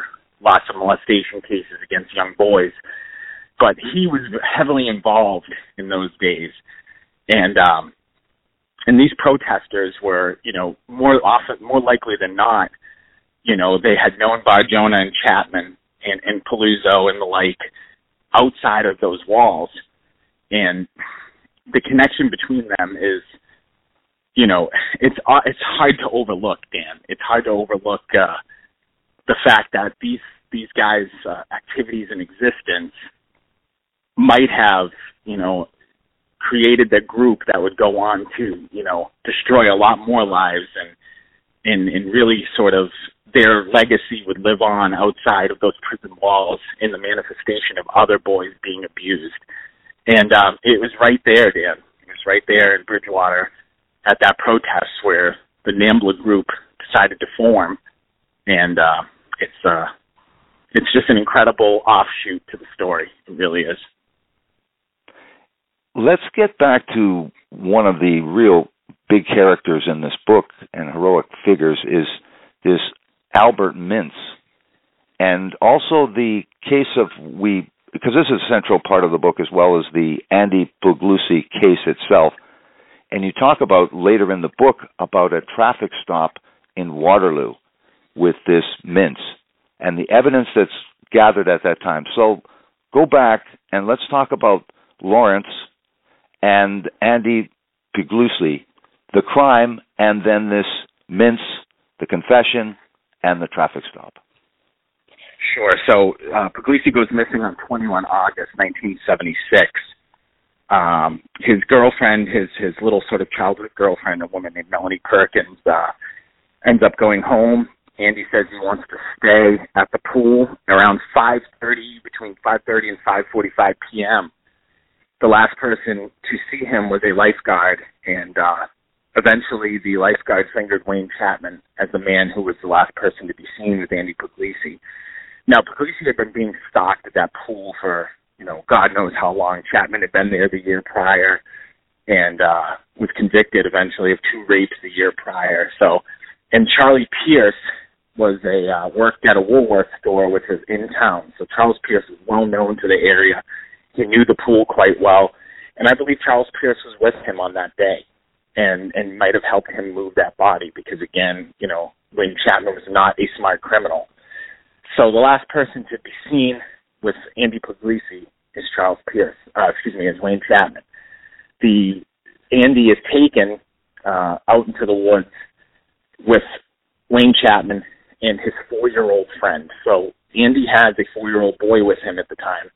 lots of molestation cases against young boys. But he was heavily involved in those days. And um, and these protesters were, you know, more often, more likely than not, you know, they had known Bar Jonah and Chapman and, and Peluso and the like outside of those walls. And the connection between them is, you know, it's uh, it's hard to overlook, Dan. It's hard to overlook uh, the fact that these these guys' uh, activities and existence might have, you know, created the group that would go on to, you know, destroy a lot more lives, and and and really sort of their legacy would live on outside of those prison walls in the manifestation of other boys being abused. And um, it was right there, Dan. It was right there in Bridgewater at that protest where the NAMBLA group decided to form. And uh, it's uh, it's just an incredible offshoot to the story. It really is. Let's get back to one of the real big characters in this book and heroic figures is this Albert Mintz. And also the case of, we, because this is a central part of the book as well as the Andy Puglisi case itself. And you talk about later in the book about a traffic stop in Waterloo with this Mintz and the evidence that's gathered at that time. So go back and let's talk about Lawrence and Andy Puglisi, the crime, and then this Mintz, the confession, and the traffic stop. Sure. So uh, Puglisi goes missing on twenty-first of August, nineteen seventy-six. Um, his girlfriend, his his little sort of childhood girlfriend, a woman named Melanie Perkins, uh, ends up going home. Andy says he wants to stay at the pool around five thirty, between five thirty and five forty-five p.m. The last person to see him was a lifeguard, and uh, eventually the lifeguard fingered Wayne Chapman as the man who was the last person to be seen with Andy Puglisi. Now, Puglisi had been being stalked at that pool for, you know, God knows how long. Chapman had been there the year prior and uh, was convicted eventually of two rapes the year prior. So, and Charlie Pierce was a uh, worked at a Woolworth store which was in town. So Charles Pierce was well known to the area. He knew the pool quite well, and I believe Charles Pierce was with him on that day, and and might have helped him move that body because, again, you know, Wayne Chapman was not a smart criminal. So the last person to be seen with Andy Puglisi is Charles Pierce. Uh, excuse me, is Wayne Chapman. The Andy is taken uh, out into the woods with Wayne Chapman and his four-year-old friend. So Andy has a four-year-old boy with him at the time.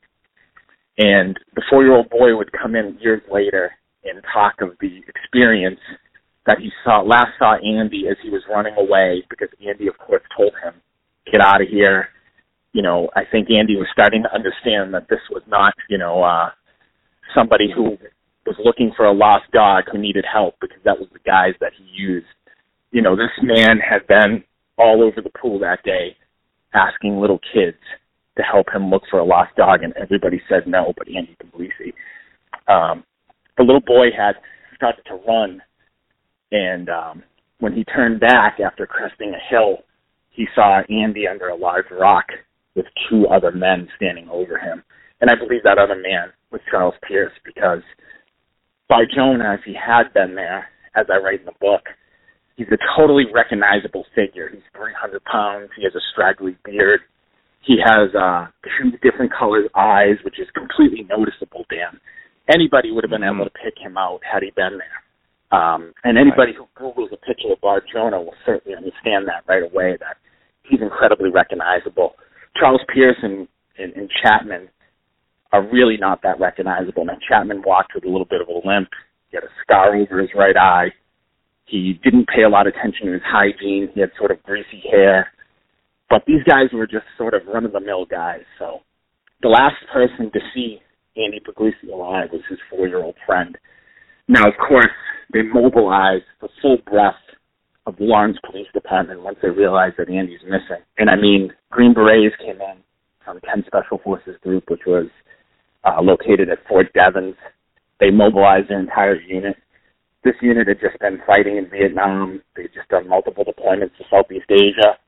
And the four-year-old boy would come in years later and talk of the experience that he saw last saw Andy as he was running away, because Andy, of course, told him, get out of here. You know, I think Andy was starting to understand that this was not, you know, uh, somebody who was looking for a lost dog who needed help, because that was the guys that he used. You know, this man had been all over the pool that day asking little kids to help him look for a lost dog, and everybody said no, but Andy Puglisi. Um, the little boy had started to run, and um, when he turned back after cresting a hill, he saw Andy under a large rock with two other men standing over him. And I believe that other man was Charles Pierce, because Bar Jonah, if he had been there, as I write in the book, he's a totally recognizable figure. He's three hundred pounds. He has a straggly beard. He has uh, two different colored eyes, which is completely noticeable, Dan. Anybody would have been able to pick him out had he been there. Um, and anybody who Googles a picture of Bar Jonah will certainly understand that right away, that he's incredibly recognizable. Charles Pierce and, and, and Chapman are really not that recognizable. Now, Chapman walked with a little bit of a limp. He had a scar over his right eye. He didn't pay a lot of attention to his hygiene. He had sort of greasy hair. But these guys were just sort of run-of-the-mill guys. So the last person to see Andy Puglisi alive was his four-year-old friend. Now, of course, they mobilized the full breadth of the Lawrence Police Department once they realized that Andy's missing. And I mean, Green Berets came in from tenth Special Forces Group, which was uh, located at Fort Devens. They mobilized their entire unit. This unit had just been fighting in Vietnam. They had just done multiple deployments to Southeast Asia.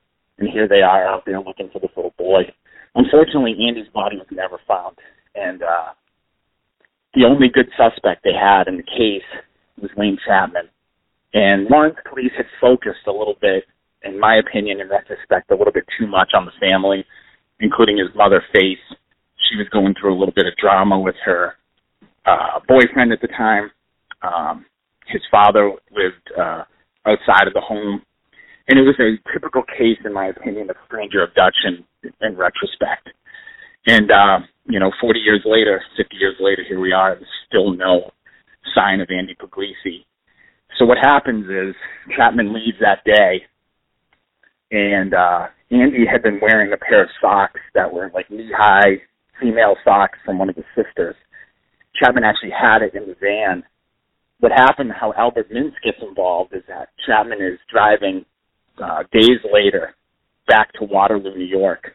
and here they are out there looking for this little boy. Unfortunately, Andy's body was never found, and uh, the only good suspect they had in the case was Wayne Chapman. And Lawrence police had focused a little bit, in my opinion, in retrospect, a little bit too much on the family, including his mother, Faith. She was going through a little bit of drama with her uh, boyfriend at the time. Um, his father lived uh, outside of the home. And it was a typical case, in my opinion, of stranger abduction in retrospect. And, uh, you know, forty years later, fifty years later, here we are, there's still no sign of Andy Puglisi. So what happens is Chapman leaves that day, and uh, Andy had been wearing a pair of socks that were like knee-high female socks from one of his sisters. Chapman actually had it in the van. What happened, how Albert Mintz gets involved, is that Chapman is driving uh, days later back to Waterloo, New York,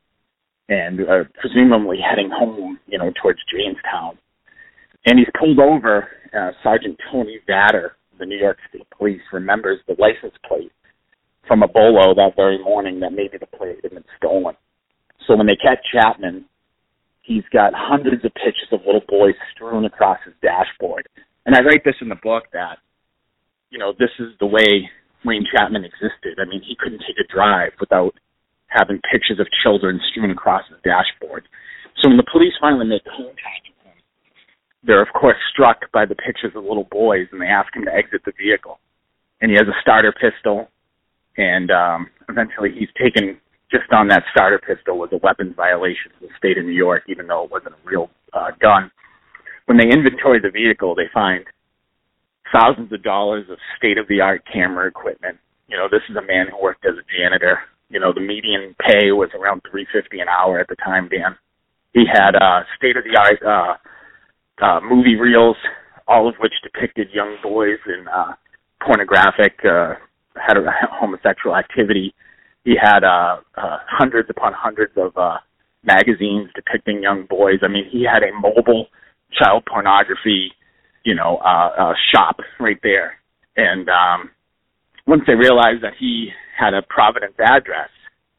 and uh, presumably heading home, you know, towards Jamestown. And he's pulled over. Uh, Sergeant Tony Vatter, the New York State Police, remembers the license plate from a bolo that very morning that maybe the plate had been stolen. So when they catch Chapman, he's got hundreds of pictures of little boys strewn across his dashboard. And I write this in the book that, you know, this is the way Wayne Chapman existed. I mean, he couldn't take a drive without having pictures of children strewn across his dashboard. So when the police finally make contact with him, they're, of course, struck by the pictures of little boys, and they ask him to exit the vehicle. And he has a starter pistol, and um, eventually he's taken, just on that starter pistol, was a weapons violation in the state of New York, even though it wasn't a real uh, gun. When they inventory the vehicle, they find thousands of dollars of state-of-the-art camera equipment. You know, this is a man who worked as a janitor. You know, the median pay was around three dollars and fifty cents an hour at the time, Dan. He had uh, state-of-the-art uh, uh, movie reels, all of which depicted young boys in uh, pornographic, uh, had a homosexual activity. He had uh, uh, hundreds upon hundreds of uh, magazines depicting young boys. I mean, he had a mobile child pornography, you know, uh, uh, shop right there. And um, once they realized that he had a Providence address,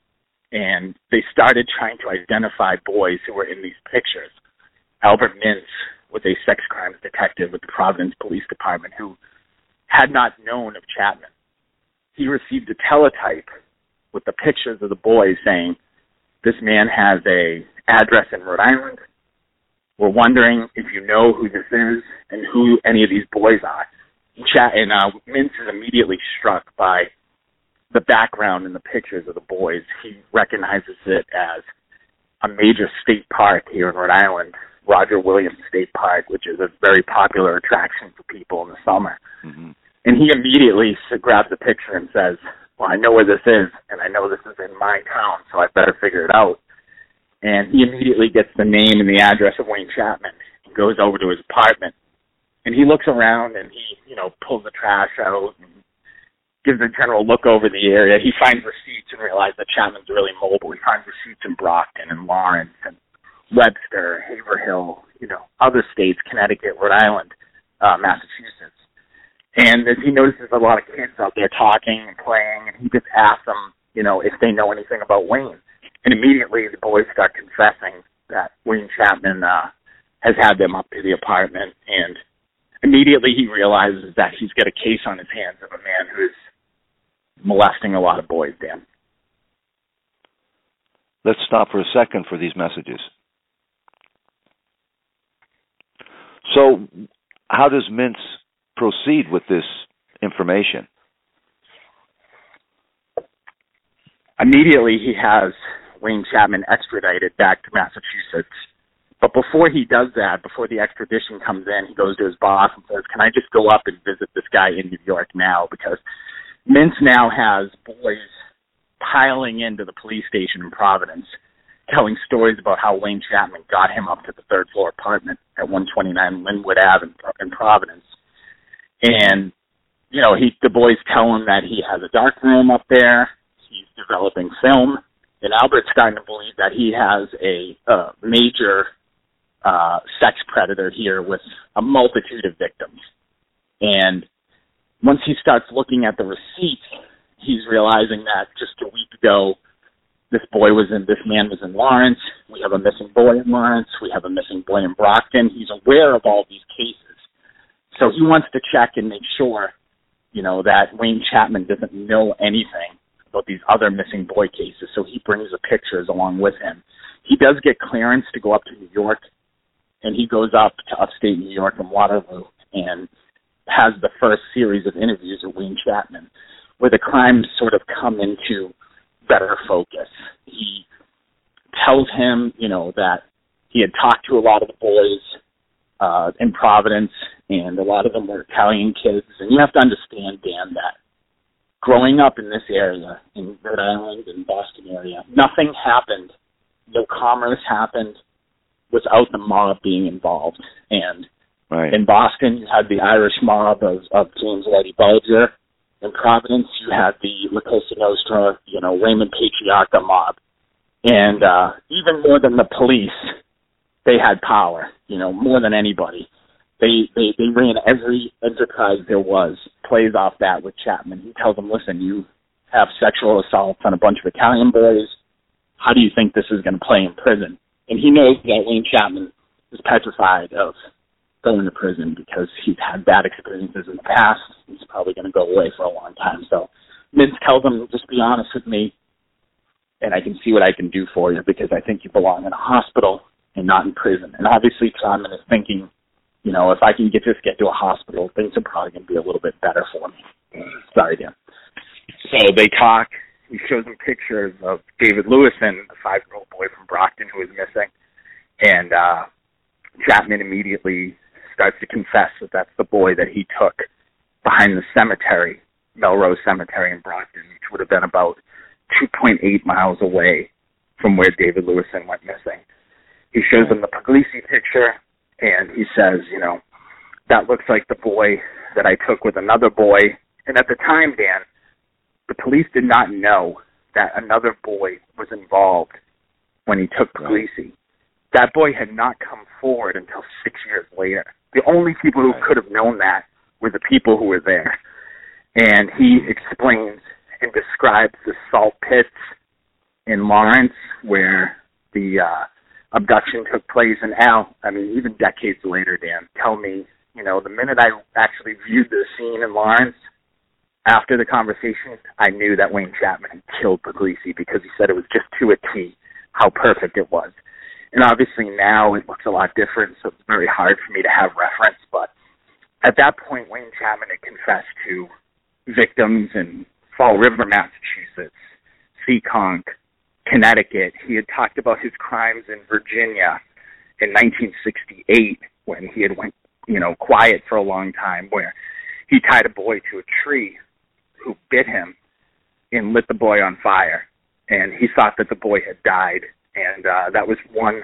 and they started trying to identify boys who were in these pictures. Albert Mintz was a sex crimes detective with the Providence Police Department who had not known of Chapman. He received a teletype with the pictures of the boys saying, this man has a address in Rhode Island. We're wondering if you know who this is and who any of these boys are. And uh, Mintz is immediately struck by the background and the pictures of the boys. He recognizes it as a major state park here in Rhode Island, Roger Williams State Park, which is a very popular attraction for people in the summer. Mm-hmm. And he immediately grabs a picture and says, well, I know where this is, and I know this is in my town, so I better figure it out. And he immediately gets the name and the address of Wayne Chapman and goes over to his apartment. And he looks around and he, you know, pulls the trash out and gives a general look over the area. He finds receipts and realizes that Chapman's really mobile. He finds receipts in Brockton and Lawrence and Webster, Haverhill, you know, other states, Connecticut, Rhode Island, uh, Massachusetts. And as he notices a lot of kids out there talking and playing, and he just asks them, you know, if they know anything about Wayne. And immediately the boys start confessing that Wayne Chapman uh, has had them up to the apartment, and immediately he realizes that he's got a case on his hands of a man who is molesting a lot of boys, Dan. Let's stop for a second for these messages. So how does Mintz proceed with this information? Immediately he has Wayne Chapman extradited back to Massachusetts. But before he does that, before the extradition comes in, he goes to his boss and says, can I just go up and visit this guy in New York now? Because Mintz now has boys piling into the police station in Providence, telling stories about how Wayne Chapman got him up to the third floor apartment at one twenty-nine Linwood Avenue in Providence. And, you know, he, the boys tell him that he has a dark room up there. He's developing film. And Albert's starting to believe that he has a uh, major uh, sex predator here with a multitude of victims. And once he starts looking at the receipts, he's realizing that just a week ago, this boy was in, this man was in Lawrence. We have a missing boy in Lawrence. We have a missing boy in Brockton. He's aware of all these cases. So he wants to check and make sure, you know, that Wayne Chapman doesn't know anything about these other missing boy cases. So he brings the pictures along with him. He does get clearance to go up to New York, and he goes up to upstate New York in Waterloo and has the first series of interviews with Wayne Chapman, where the crimes sort of come into better focus. He tells him, you know, that he had talked to a lot of the boys uh, in Providence, and a lot of them were Italian kids. And you have to understand, Dan, that growing up in this area, in Rhode Island and Boston area, nothing happened, no commerce happened without the mob being involved. And right. in Boston, you had the Irish mob of, of James and Eddie Bulger. In Providence, you had the La Cosa Nostra, you know, Raymond Patriarca mob. And uh, even more than the police, they had power, you know, more than anybody. They, they they ran every enterprise there was, plays off that with Chapman. He tells them, listen, you have sexual assaults on a bunch of Italian boys. How do you think this is going to play in prison? And he knows that Wayne Chapman is petrified of going to prison because he's had bad experiences in the past. He's probably going to go away for a long time. So Mintz tells him, just be honest with me, and I can see what I can do for you, because I think you belong in a hospital and not in prison. And obviously Chapman is thinking, you know, if I can get just get to a hospital, things are probably going to be a little bit better for me. Sorry, Dan. So they talk. He shows him pictures of David Lewison, the five-year-old boy from Brockton who was missing. And uh, Chapman immediately starts to confess that that's the boy that he took behind the cemetery, Melrose Cemetery in Brockton, which would have been about two point eight miles away from where David Lewison went missing. He shows him the Puglisi picture, and he says, you know, that looks like the boy that I took with another boy. And at the time, Dan, the police did not know that another boy was involved when he took Puglisi. That boy had not come forward until six years later. The only people who could have known that were the people who were there. And he explains and describes the salt pits in Lawrence where the uh, abduction took place. And Al, I mean, even decades later, Dan, tell me, you know, the minute I actually viewed the scene in Lawrence, after the conversation, I knew that Wayne Chapman had killed Puglisi, because he said it was just to a T how perfect it was. And obviously now it looks a lot different, so it's very hard for me to have reference. But at that point, Wayne Chapman had confessed to victims in Fall River, Massachusetts, Seekonk, Connecticut. He had talked about his crimes in Virginia in nineteen sixty-eight, when he had went, you know, quiet for a long time, where he tied a boy to a tree who bit him and lit the boy on fire. And he thought that the boy had died. And uh, that was one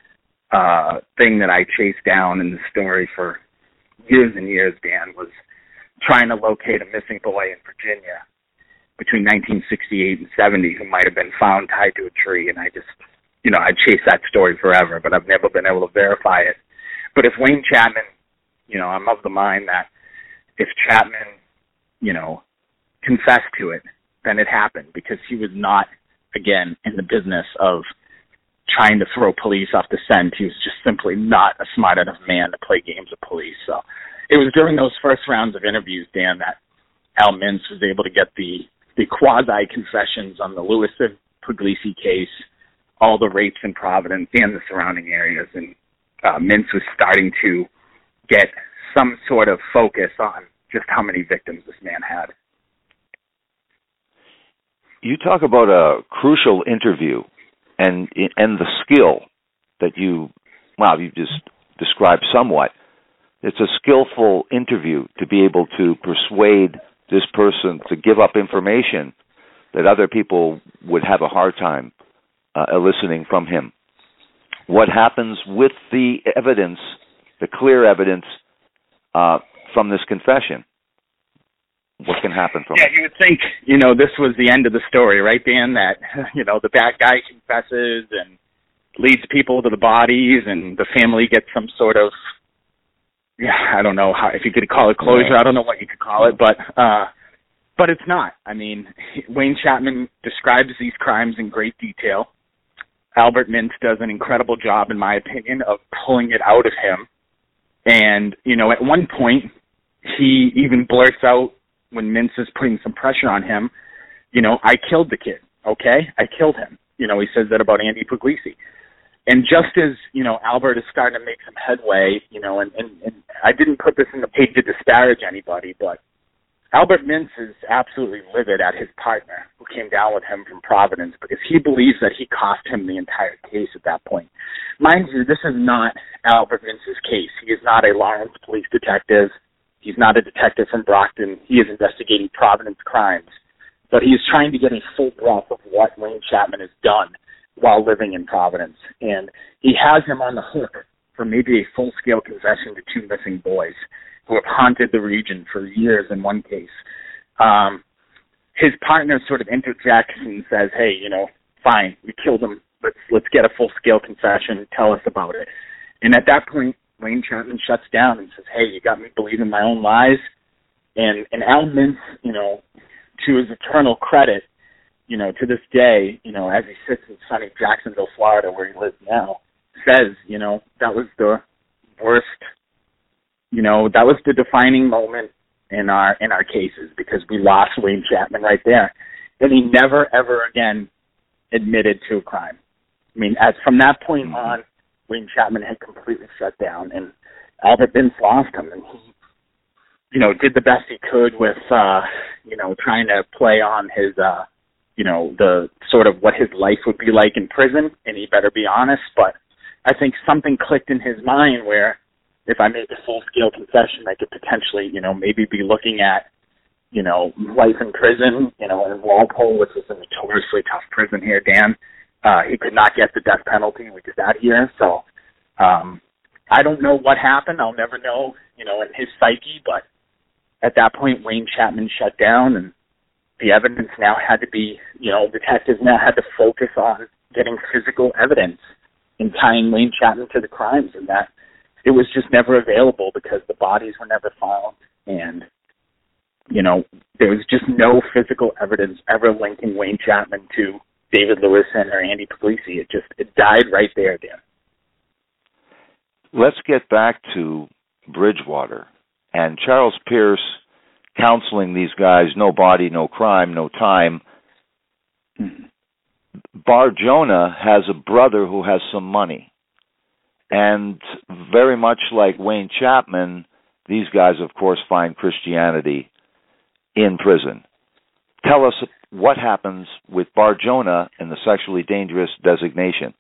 uh, thing that I chased down in the story for years and years, Dan, was trying to locate a missing boy in Virginia between nineteen sixty-eight and seventy who might have been found tied to a tree. And I just, you know, I chased that story forever, but I've never been able to verify it. But if Wayne Chapman, you know, I'm of the mind that if Chapman, you know, confessed to it, then it happened, because he was not, again, in the business of trying to throw police off the scent. He was just simply not a smart enough man to play games of police. So it was during those first rounds of interviews, Dan, that Al Mintz was able to get the, the quasi-confessions on the Lewison Puglisi case, all the rapes in Providence and the surrounding areas. And uh, Mintz was starting to get some sort of focus on just how many victims this man had. You talk about a crucial interview and and the skill that you, well, you just described somewhat. It's a skillful interview to be able to persuade this person to give up information that other people would have a hard time uh, eliciting from him. What happens with the evidence, the clear evidence uh, from this confession? What can happen from yeah, it? Yeah, you would think, you know, this was the end of the story, right, Dan? That, you know, the bad guy confesses and leads people to the bodies, and the family gets some sort of, yeah, I don't know how, if you could call it closure. I don't know what you could call it, but uh, but it's not. I mean, Wayne Chapman describes these crimes in great detail. Albert Mintz does an incredible job, in my opinion, of pulling it out of him. And, you know, at one point, he even blurts out, when Mintz is putting some pressure on him, you know, I killed the kid, okay? I killed him. You know, he says that about Andy Puglisi. And just as, you know, Albert is starting to make some headway, you know, and, and, and I didn't put this in the page to disparage anybody, but Albert Mintz is absolutely livid at his partner who came down with him from Providence because he believes that he cost him the entire case at that point. Mind you, this is not Albert Mintz's case. He is not a Lawrence police detective. He's not a detective from Brockton. He is investigating Providence crimes. But he is trying to get a full breath of what Wayne Chapman has done while living in Providence. And he has him on the hook for maybe a full-scale confession to two missing boys who have haunted the region for years in one case. Um, his partner sort of interjects and says, hey, you know, fine, we killed him. Let's, let's get a full-scale confession. Tell us about it. And at that point, Wayne Chapman shuts down and says, hey, you got me believing my own lies. And, and Al Mintz, you know, to his eternal credit, you know, to this day, you know, as he sits in sunny Jacksonville, Florida, where he lives now, says, you know, that was the worst, you know, that was the defining moment in our in our cases because we lost Wayne Chapman right there. And he never, ever again admitted to a crime. I mean, as from that point on, Wayne Chapman had completely shut down, and Albert Mintz lost him, and he, you know, did the best he could with, uh, you know, trying to play on his, uh, you know, the sort of what his life would be like in prison, and he better be honest, but I think something clicked in his mind where if I made a full-scale confession, I could potentially, you know, maybe be looking at, you know, life in prison, you know, in Walpole, which is a notoriously tough prison here, Dan. Uh, he could not get the death penalty, which is out here. So um, I don't know what happened. I'll never know, you know, in his psyche. But at that point, Wayne Chapman shut down, and the evidence now had to be, you know, detectives now had to focus on getting physical evidence and tying Wayne Chapman to the crimes, and that it was just never available because the bodies were never found, and, you know, there was just no physical evidence ever linking Wayne Chapman to David Lewison or Andy Puglisi. It just, it died right there, Dan. Let's get back to Bridgewater and Charles Pierce counseling these guys, no body, no crime, no time. Mm-hmm. Bar Jonah has a brother who has some money. And very much like Wayne Chapman, these guys, of course, find Christianity in prison. Tell us what happens with Bar Jonah and the sexually dangerous designation.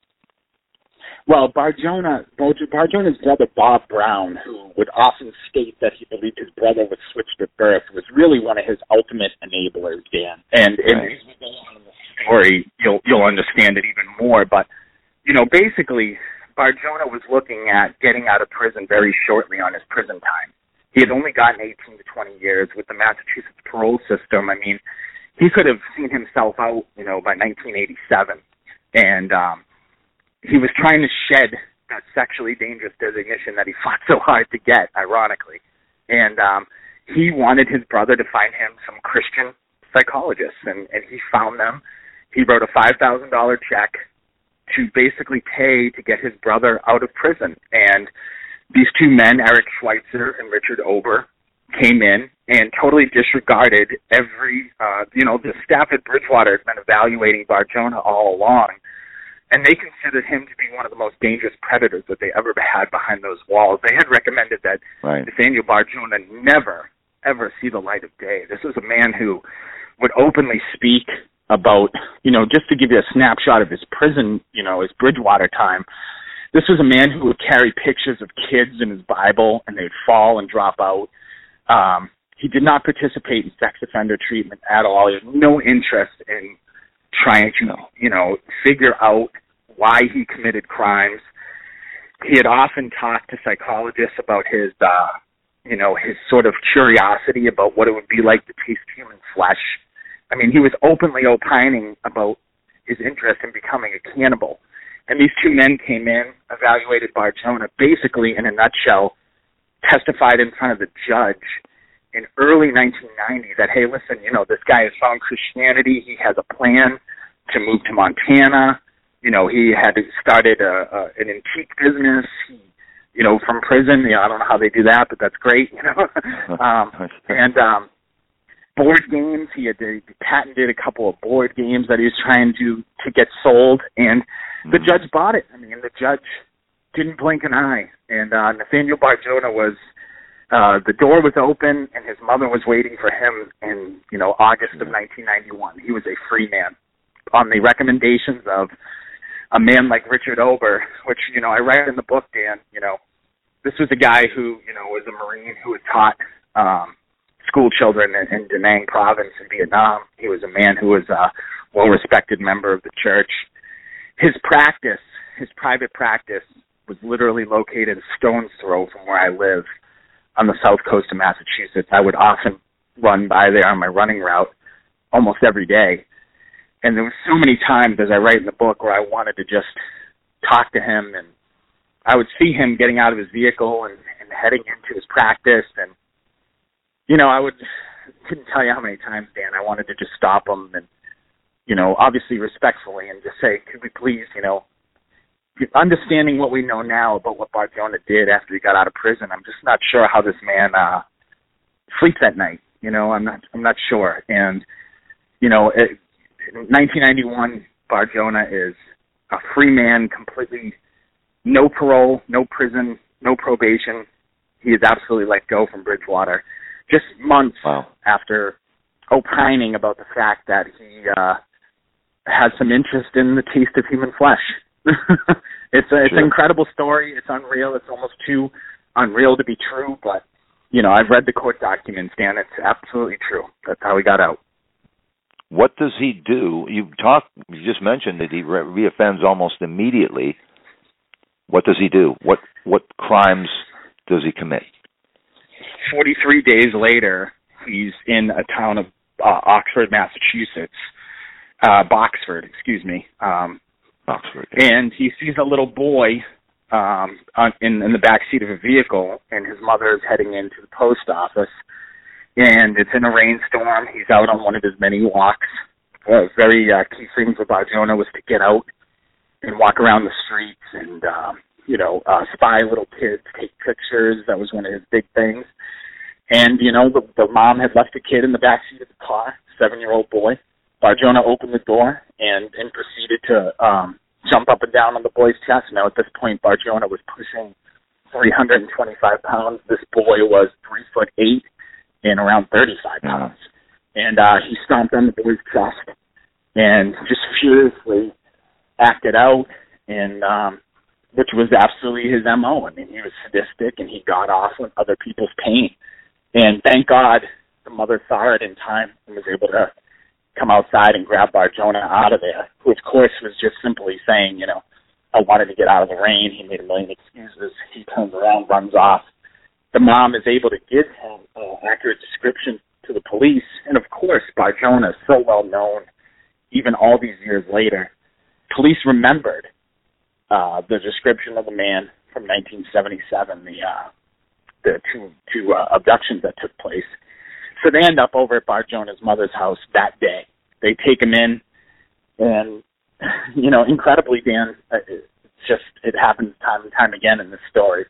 Well, Bar Jonah, Bar Jonah's brother, Bob Brown, who would often state that he believed his brother was switched at birth, was really one of his ultimate enablers, Dan. And, and right. As we go on in the story, you'll, you'll understand it even more. But, you know, basically, Bar Jonah was looking at getting out of prison very shortly on his prison time. He had only gotten eighteen to twenty years with the Massachusetts parole system. I mean, he could have seen himself out, you know, by nineteen eighty-seven. And um, he was trying to shed that sexually dangerous designation that he fought so hard to get, ironically. And um, he wanted his brother to find him some Christian psychologists, and, and he found them. He wrote a five thousand dollars check to basically pay to get his brother out of prison. And these two men, Eric Schweitzer and Richard Ober, came in and totally disregarded every, uh, you know, the staff at Bridgewater had been evaluating Bar Jonah all along, and they considered him to be one of the most dangerous predators that they ever had behind those walls. They had recommended that right. Nathaniel Bar Jonah never, ever see the light of day. This was a man who would openly speak about, you know, just to give you a snapshot of his prison, you know, his Bridgewater time, this was a man who would carry pictures of kids in his Bible, and they'd fall and drop out. Um, he did not participate in sex offender treatment at all. He had no interest in trying to, you know, figure out why he committed crimes. He had often talked to psychologists about his, uh, you know, his sort of curiosity about what it would be like to taste human flesh. I mean, he was openly opining about his interest in becoming a cannibal. And these two men came in, evaluated Bar Jonah, basically, in a nutshell, testified in front of the judge, in early nineteen ninety that, hey, listen, you know, this guy has found Christianity. He has a plan to move to Montana. You know, he had started a, a, an antique business. He, you know, from prison. You know, I don't know how they do that, but that's great. You know, um, and um, board games. He had he patented a couple of board games that he was trying to to get sold, and the mm-hmm. judge bought it. I mean, the judge didn't blink an eye, and uh, Nathaniel Barjona was. Uh, the door was open, and his mother was waiting for him in, you know, August of nineteen ninety-one. He was a free man on the recommendations of a man like Richard Ober, which, you know, I write in the book, Dan. You know, this was a guy who, you know, was a Marine who had taught um, school children in, in Da Nang province in Vietnam. He was a man who was a well-respected member of the church. His practice, his private practice, was literally located a stone's throw from where I live, on the south coast of Massachusetts. I would often run by there on my running route almost every day. And there were so many times, as I write in the book, where I wanted to just talk to him, and I would see him getting out of his vehicle and, and heading into his practice. And, you know, I would, couldn't tell you how many times, Dan, I wanted to just stop him and, you know, obviously respectfully, and just say, could we please, you know, understanding what we know now about what Barjona did after he got out of prison, I'm just not sure how this man uh, sleeps at night. You know, I'm not. I'm not sure. And you know, it, nineteen ninety-one, Barjona is a free man, completely no parole, no prison, no probation. He is absolutely let go from Bridgewater, just months wow. after opining about the fact that he uh, has some interest in the taste of human flesh. it's a, it's sure. an incredible story. It's unreal. It's almost too unreal to be true. But, you know, I've read the court documents, Dan. It's absolutely true. That's how he got out. What does he do? You talk. You just mentioned that he re- reoffends almost immediately. What does he do? What what crimes does he commit? forty-three days later, he's in a town of uh, Oxford, Massachusetts. Uh, Boxford, excuse me. Um, Oxford. Yeah. And he sees a little boy um, on, in, in the back seat of a vehicle, and his mother is heading into the post office. And it's in a rainstorm. He's out on one of his many walks. A very uh, key thing for Barjona was to get out and walk around the streets and, um, you know, uh, spy little kids, take pictures. That was one of his big things. And, you know, the, the mom had left a kid in the back seat of the car, seven-year-old boy. Barjona opened the door and, and proceeded to um, jump up and down on the boy's chest. Now, at this point, Barjona was pushing three hundred twenty-five pounds. This boy was three foot eight and around thirty-five pounds. And uh, he stomped on the boy's chest and just furiously acted out, and um, which was absolutely his M O. I mean, he was sadistic, and he got off with other people's pain. And thank God the mother saw it in time and was able to come outside and grab Barjona out of there, who, of course, was just simply saying, you know, I wanted to get out of the rain. He made a million excuses. He turns around, runs off. The mom is able to give him an accurate description to the police. And, of course, Barjona is so well known, even all these years later. Police remembered uh, the description of the man from nineteen seventy-seven, the uh, the two, two uh, abductions that took place. So they end up over at Barjona's mother's house that day. They take him in, and, you know, incredibly, Dan, it's just, it happens time and time again in this story.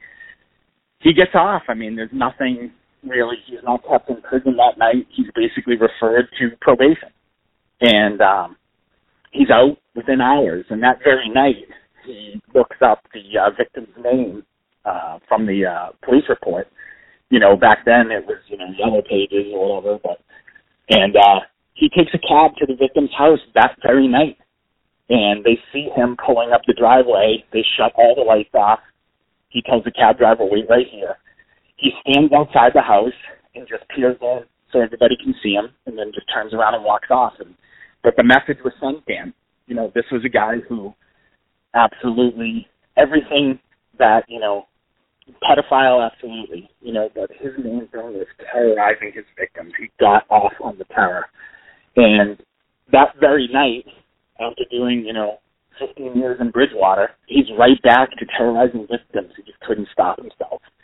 He gets off. I mean, there's nothing really, he's not kept in prison that night. He's basically referred to probation. And um, he's out within hours. And that very night, he looks up the uh, victim's name uh, from the uh, police report. You know, back then it was, you know, Yellow Pages or whatever, but, and uh, he takes a cab to the victim's house that very night, and they see him pulling up the driveway. They shut all the lights off. He tells the cab driver, wait right here. He stands outside the house and just peers in so everybody can see him, and then just turns around and walks off. And, but the message was sent, Dan. You know, this was a guy who absolutely, everything that, you know, pedophile, absolutely, you know, but his main thing was terrorizing his victims. He got off on the terror. And that very night, after doing, you know, fifteen years in Bridgewater, he's right back to terrorizing victims. He just couldn't stop himself.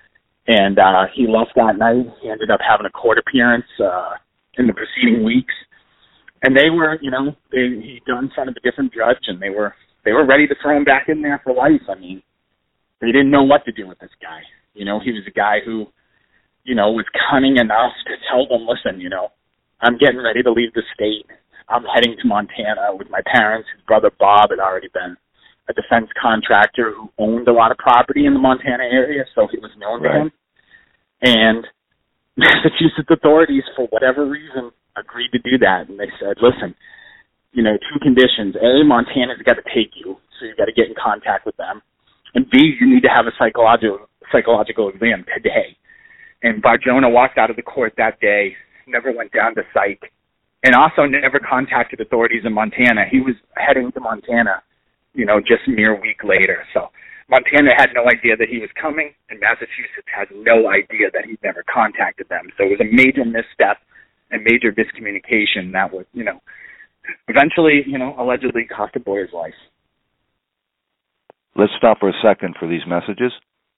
And uh, he left that night. He ended up having a court appearance uh, in the preceding weeks. And they were, you know, they, he'd done in front of a different judge, and they were they were ready to throw him back in there for life. I mean, they didn't know what to do with this guy. You know, he was a guy who, you know, was cunning enough to tell them, listen, you know, I'm getting ready to leave the state. I'm heading to Montana with my parents. His brother Bob had already been a defense contractor who owned a lot of property in the Montana area, so he was known right. to him. And Massachusetts authorities, for whatever reason, agreed to do that. And they said, listen, you know, two conditions. A, Montana's got to take you, so you've got to get in contact with them. And B, you need to have a psychological psychological exam today. And Barjona walked out of the court that day, never went down to psych, and also never contacted authorities in Montana. He was heading to Montana, you know, just a mere week later. So Montana had no idea that he was coming, and Massachusetts had no idea that he'd never contacted them. So it was a major misstep and major miscommunication that would, you know, eventually, you know, allegedly cost a boy's life. Let's stop for a second for these messages.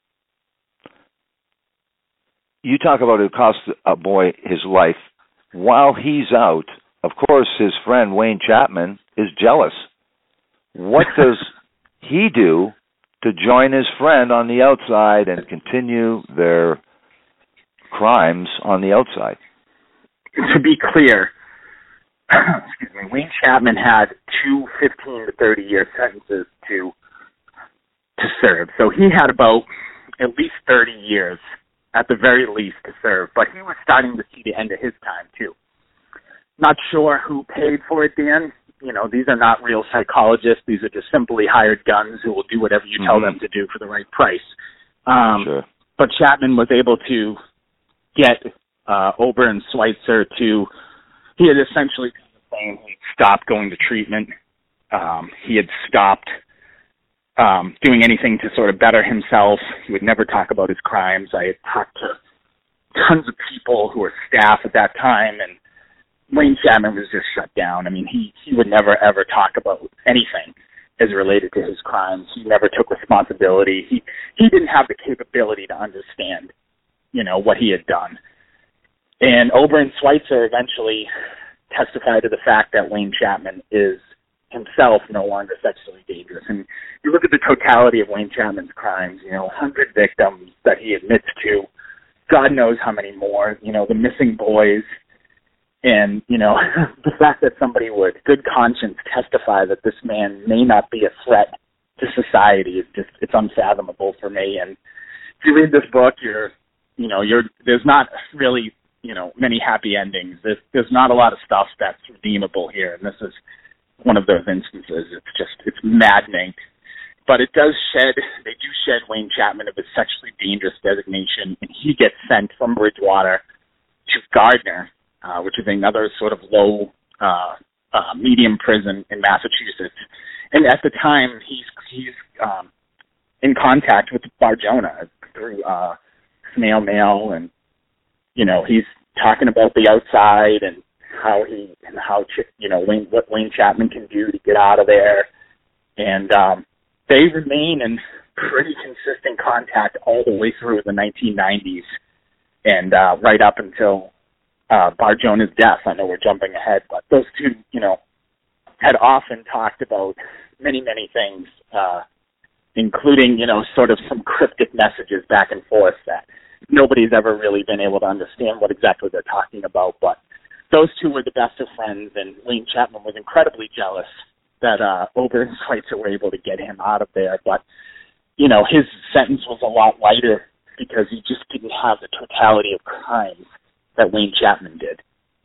You talk about it cost a boy his life. While he's out, of course, his friend Wayne Chapman is jealous. What does he do to join his friend on the outside and continue their crimes on the outside? To be clear, excuse me, Wayne Chapman had two fifteen to thirty year sentences to to serve. So he had about at least thirty years at the very least to serve, but he was starting to see the end of his time too. Not sure who paid for it, Dan. You know, these are not real psychologists. These are just simply hired guns who will do whatever you tell mm-hmm. them to do for the right price. Um, sure. But Chapman was able to get uh, Ober and Schweitzer to, he had essentially saying he stopped going to treatment. Um, he had stopped Um, doing anything to sort of better himself. He would never talk about his crimes. I had talked to tons of people who were staff at that time, and Wayne Chapman was just shut down. I mean, he, he would never, ever talk about anything as related to his crimes. He never took responsibility. He he didn't have the capability to understand, you know, what he had done. And Ober and Schweitzer eventually testified to the fact that Wayne Chapman is himself no longer sexually dangerous. And you look at the totality of Wayne Chapman's crimes, you know, one hundred victims that he admits to, God knows how many more, you know, the missing boys, and, you know, the fact that somebody would, good conscience, testify that this man may not be a threat to society is just, it's unfathomable for me. And if you read this book, you're, you know, you're, there's not really, you know, many happy endings. There's, there's not a lot of stuff that's redeemable here, and this is one of those instances. It's just, it's maddening. But it does shed, they do shed Wayne Chapman of his sexually dangerous designation, and he gets sent from Bridgewater to Gardner, uh, which is another sort of low, uh, uh, medium prison in Massachusetts. And at the time, he's he's um, in contact with Barjona through uh, snail mail, and, you know, he's talking about the outside and how he and how you know Wayne, what Wayne Chapman can do to get out of there, and um, they remain in pretty consistent contact all the way through the nineteen nineties, and uh, right up until uh, Barjona's death. I know we're jumping ahead, but those two, you know, had often talked about many, many things, uh, including, you know, sort of some cryptic messages back and forth that nobody's ever really been able to understand what exactly they're talking about, but those two were the best of friends, and Wayne Chapman was incredibly jealous that uh, Ober and Schweitzer were able to get him out of there. But, you know, his sentence was a lot lighter because he just didn't have the totality of crimes that Wayne Chapman did.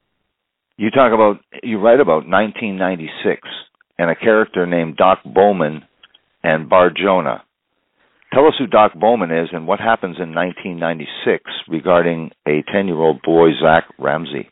You talk about, you write about nineteen ninety-six and a character named Doc Bowman and Barjona. Tell us who Doc Bowman is and what happens in nineteen ninety-six regarding a ten-year-old boy, Zach Ramsey.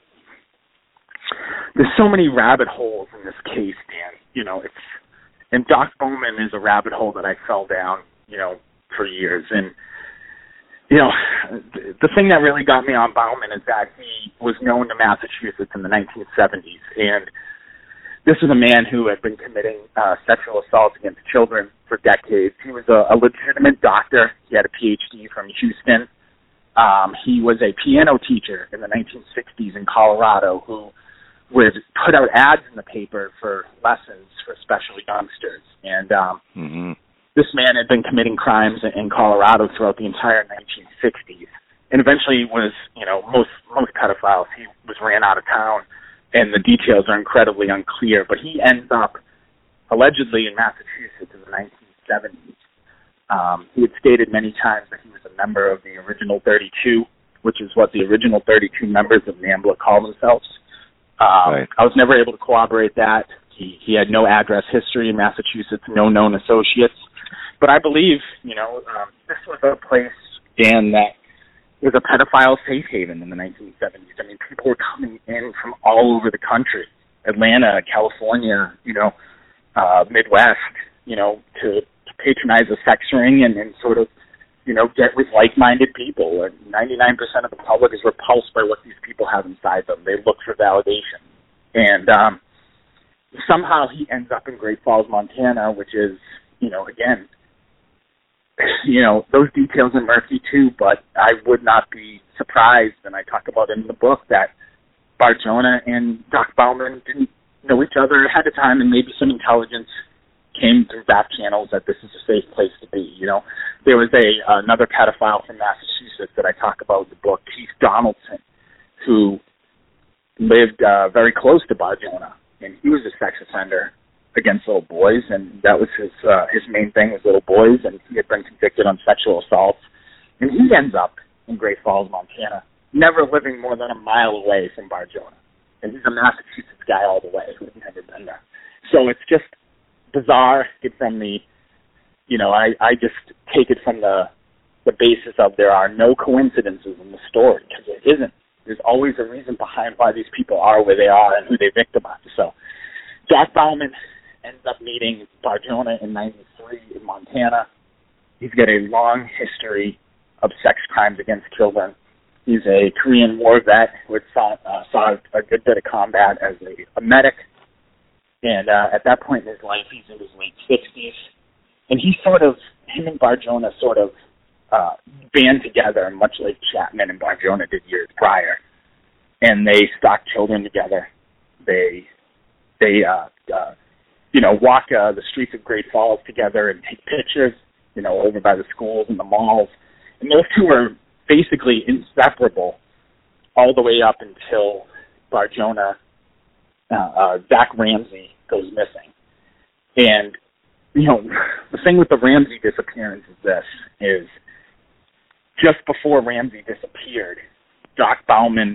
There's so many rabbit holes in this case, Dan. You know, it's, and Doc Bowman is a rabbit hole that I fell down, you know, for years. And, you know, the thing that really got me on Bowman is that he was known to Massachusetts in the nineteen seventies. And this was a man who had been committing uh, sexual assaults against children for decades. He was a, a legitimate doctor. He had a P H D from Houston. Um, he was a piano teacher in the nineteen sixties in Colorado who would put out ads in the paper for lessons for special youngsters. And um, mm-hmm. this man had been committing crimes in Colorado throughout the entire nineteen sixties. And eventually was, you know, most most pedophiles, he was ran out of town, and the details are incredibly unclear. But he ends up, allegedly, in Massachusetts in the nineteen seventies. Um, he had stated many times that he was a member of the original thirty-two, which is what the original thirty-two members of NAMBLA call themselves. Um, right. I was never able to corroborate that. He, he had no address history in Massachusetts, no known associates. But I believe, you know, um, this was a place, Dan, that was a pedophile safe haven in the nineteen seventies. I mean, people were coming in from all over the country, Atlanta, California, you know, uh, Midwest, you know, to, to patronize a sex ring and, and sort of, you know, get with like-minded people. And ninety-nine percent of the public is repulsed by what these people have inside them. They look for validation. And um, somehow he ends up in Great Falls, Montana, which is, you know, again, you know, those details are murky too, but I would not be surprised, and I talk about it in the book, that Bar Jonah and Doc Bauman didn't know each other ahead of time, and maybe some intelligence came through back channels that this is a safe place to be. You know, there was a another pedophile from Massachusetts that I talk about in the book, Keith Donaldson, who lived uh, very close to Bar Jonah, and he was a sex offender against little boys, and that was his uh, his main thing was little boys, and he had been convicted on sexual assaults. And he ends up in Great Falls, Montana, never living more than a mile away from Bar Jonah. And he's a Massachusetts guy all the way who had never been there. So it's just bizarre. It from the, you know, I, I just take it from the the basis of there are no coincidences in the story, because there isn't. There's always a reason behind why these people are where they are and who they victimize. So Doc Bauman ends up meeting Bar Jonah in ninety-three in Montana. He's got a long history of sex crimes against children. He's a Korean War vet who had saw, uh, saw a good bit of combat as a, a medic. And uh, at that point in his life, he's in his late sixties. And he sort of, him and Bar Jonah sort of uh, band together, much like Chapman and Bar Jonah did years prior. And they stalk children together. They, they uh, uh, you know, walk uh, the streets of Great Falls together and take pictures, you know, over by the schools and the malls. And those two are basically inseparable all the way up until Bar Jonah, uh, uh, Zach Ramsey goes missing. And, you know, the thing with the Ramsey disappearance is this, is just before Ramsey disappeared, Doc Bauman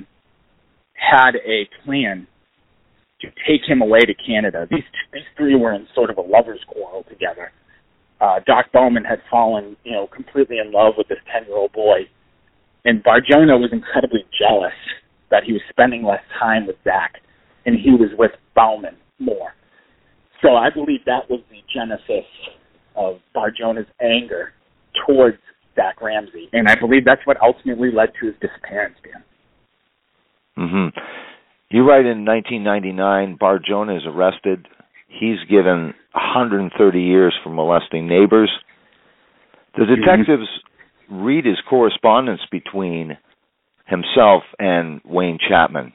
had a plan to take him away to Canada. These these three were in sort of a lover's quarrel together. Uh, Doc Bauman had fallen, you know, completely in love with this ten-year-old boy, and Bar Jonah was incredibly jealous that he was spending less time with Zach, and he was with Bauman more. So I believe that was the genesis of Bar Jonah's anger towards Zach Ramsey, and I believe that's what ultimately led to his disappearance, Dan. Mm-hmm. You write in nineteen ninety-nine, Bar Jonah is arrested. He's given one hundred thirty years for molesting neighbors. The detectives mm-hmm. read his correspondence between himself and Wayne Chapman.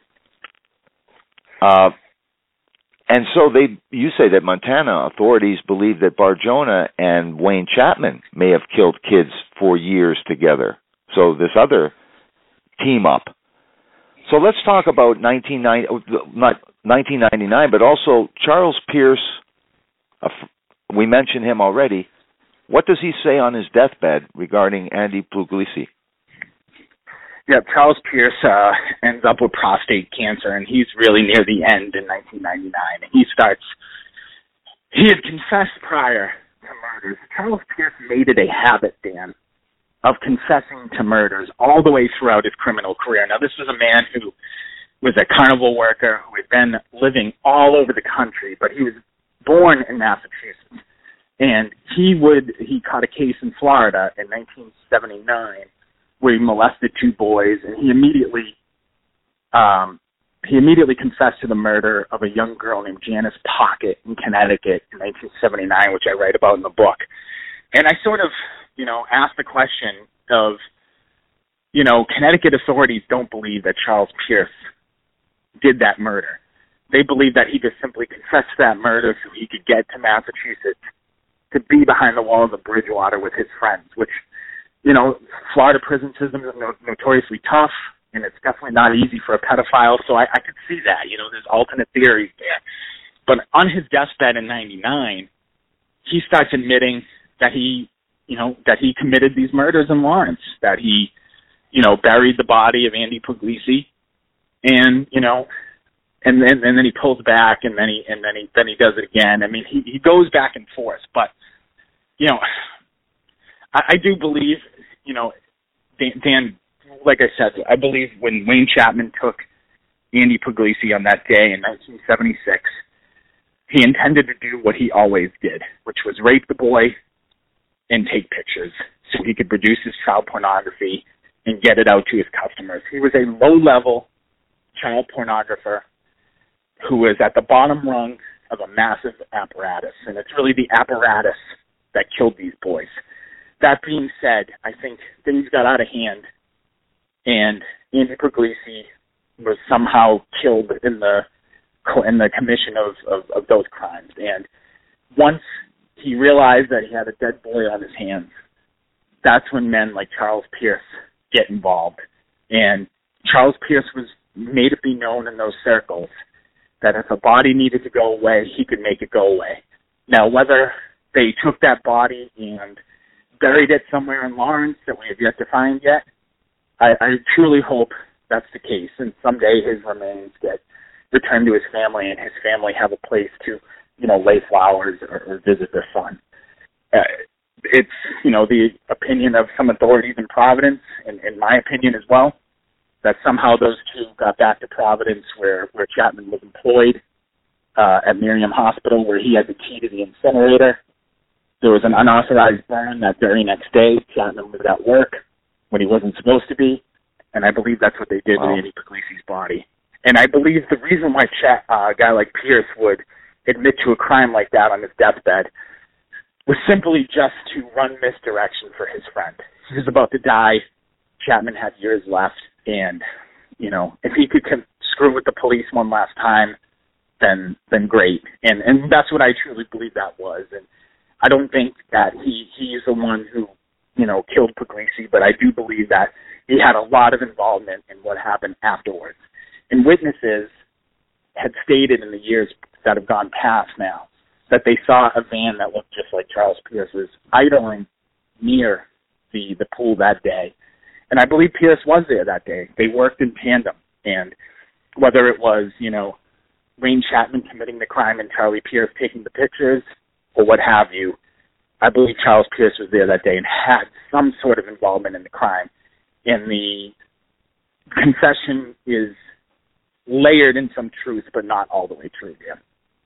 Uh, and so they, you say that Montana authorities believe that Bar Jonah and Wayne Chapman may have killed kids for years together. So this other team up. So let's talk about nineteen ninety, not nineteen ninety-nine, but also Charles Pierce. Uh, we mentioned him already. What does he say on his deathbed regarding Andy Puglisi? Yeah, Charles Pierce uh, ends up with prostate cancer, and he's really near the end in nineteen ninety-nine. And he starts, he had confessed prior to murders. Charles Pierce made it a habit, Dan, of confessing to murders all the way throughout his criminal career. Now, this was a man who was a carnival worker who had been living all over the country, but he was born in Massachusetts. And he would, he caught a case in Florida in nineteen seventy-nine where he molested two boys, and he immediately, um, he immediately confessed to the murder of a young girl named Janice Pocket in Connecticut in nineteen seventy-nine, which I write about in the book. And I sort of, you know, asked the question of, you know, Connecticut authorities don't believe that Charles Pierce did that murder. They believe that he just simply confessed to that murder so he could get to Massachusetts to be behind the walls of Bridgewater with his friends, which, you know, Florida prison system is no- notoriously tough, and it's definitely not easy for a pedophile, so I, I could see that. You know, there's alternate theories there. But on his deathbed in ninety-nine, he starts admitting that he, you know, that he committed these murders in Lawrence, that he, you know, buried the body of Andy Puglisi, and, you know, and then and then he pulls back, and then he and then he then he does it again. I mean, he, he goes back and forth, but, you know, I, I do believe, you know, Dan, Dan, like I said, I believe when Wayne Chapman took Andy Puglisi on that day in nineteen seventy-six, he intended to do what he always did, which was rape the boy and take pictures so he could produce his child pornography and get it out to his customers. He was a low-level child pornographer who was at the bottom rung of a massive apparatus, and it's really the apparatus that killed these boys. That being said, I think things got out of hand, and Andy Puglisi was somehow killed in the in the commission of, of, of those crimes. And once he realized that he had a dead boy on his hands, that's when men like Charles Pierce get involved. And Charles Pierce was made it be known in those circles that if a body needed to go away, he could make it go away. Now, whether they took that body and buried it somewhere in Lawrence that we have yet to find yet, I, I truly hope that's the case, and someday his remains get returned to his family, and his family have a place to, you know, lay flowers or, or visit their son. Uh, it's, you know, the opinion of some authorities in Providence, and in my opinion as well, that somehow those two got back to Providence where, where Chapman was employed uh, at Miriam Hospital, where he had the key to the incinerator. There was an unauthorized burn that very next day. Chapman was at work when he wasn't supposed to be, and I believe that's what they did wow. to Andy Puglisi's body. And I believe the reason why Ch- uh, a guy like Pierce would admit to a crime like that on his deathbed was simply just to run misdirection for his friend. He was about to die. Chapman had years left, and, you know, if he could con- screw with the police one last time, then then great. And and that's what I truly believe that was. And I don't think that he he's the one who, you know, killed Puglisi, but I do believe that he had a lot of involvement in what happened afterwards. And witnesses had stated in the years that have gone past now that they saw a van that looked just like Charles Pierce's idling near the, the pool that day. And I believe Pierce was there that day. They worked in tandem. And whether it was, you know, Wayne Chapman committing the crime and Charlie Pierce taking the pictures or what have you, I believe Charles Pierce was there that day and had some sort of involvement in the crime. And the confession is layered in some truth, but not all the way true, yeah.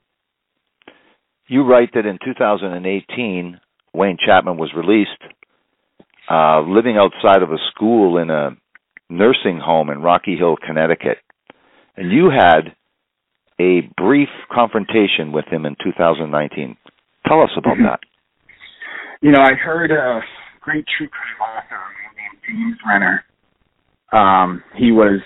You write that in two thousand eighteen, Wayne Chapman was released, uh, living outside of a school in a nursing home in Rocky Hill, Connecticut. And you had a brief confrontation with him in two thousand nineteen. Tell us about that. You know, I heard a great true crime author named James Renner. Um, he was...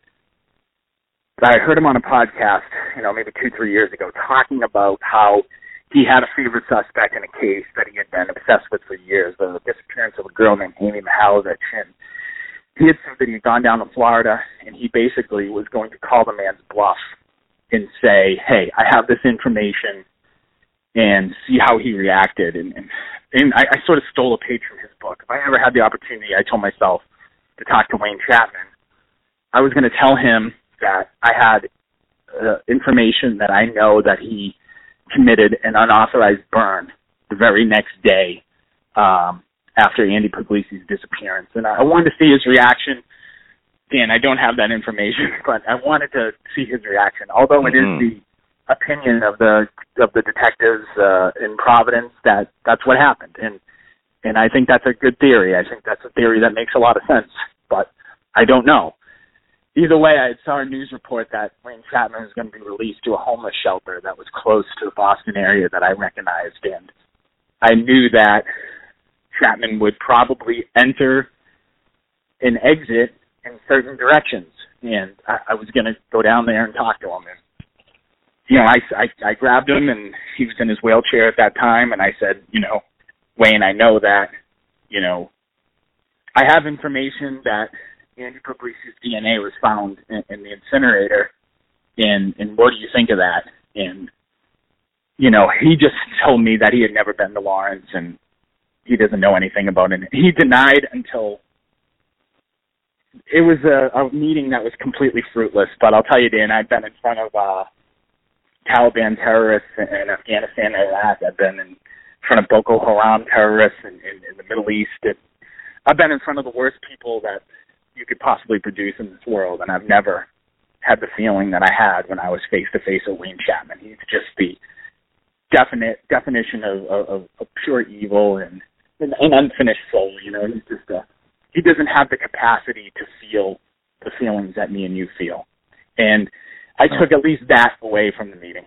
I heard him on a podcast, you know, maybe two, three years ago, talking about how he had a favorite suspect in a case that he had been obsessed with for years, the disappearance of a girl named Amy Mihaljevic. And he had said that he had gone down to Florida, and he basically was going to call the man's bluff and say, hey, I have this information, and see how he reacted. And, and, and I, I sort of stole a page from his book. If I ever had the opportunity, I told myself to talk to Wayne Chapman, I was going to tell him that I had uh, information that I know that he committed an unauthorized burn the very next day um, after Andy Puglisi's disappearance. And I wanted to see his reaction. Dan, I don't have that information, but I wanted to see his reaction. Although it mm-hmm. is the opinion of the of the detectives uh, in Providence that that's what happened. And and I think that's a good theory. I think that's a theory that makes a lot of sense, but I don't know. Either way, I saw a news report that Wayne Chapman was going to be released to a homeless shelter that was close to the Boston area that I recognized, and I knew that Chapman would probably enter an exit in certain directions, and I, I was going to go down there and talk to him. And you know, I, I I grabbed him, and he was in his wheelchair at that time, and I said, you know, Wayne, I know that, you know, I have information that Andy Puglisi's D N A was found in, in the incinerator, and and what do you think of that? And you know, he just told me that he had never been to Lawrence, and he doesn't know anything about it. He denied until it was a, a meeting that was completely fruitless. But I'll tell you, Dan, I've been in front of uh, Taliban terrorists in, in Afghanistan and Iraq. I've been in front of Boko Haram terrorists in, in, in the Middle East. It, I've been in front of the worst people that you could possibly produce in this world, and I've never had the feeling that I had when I was face-to-face with Wayne Chapman. He's just the definite definition of, of, of pure evil and an unfinished soul. You know, he's just a, he doesn't have the capacity to feel the feelings that me and you feel. And I took at least that away from the meeting.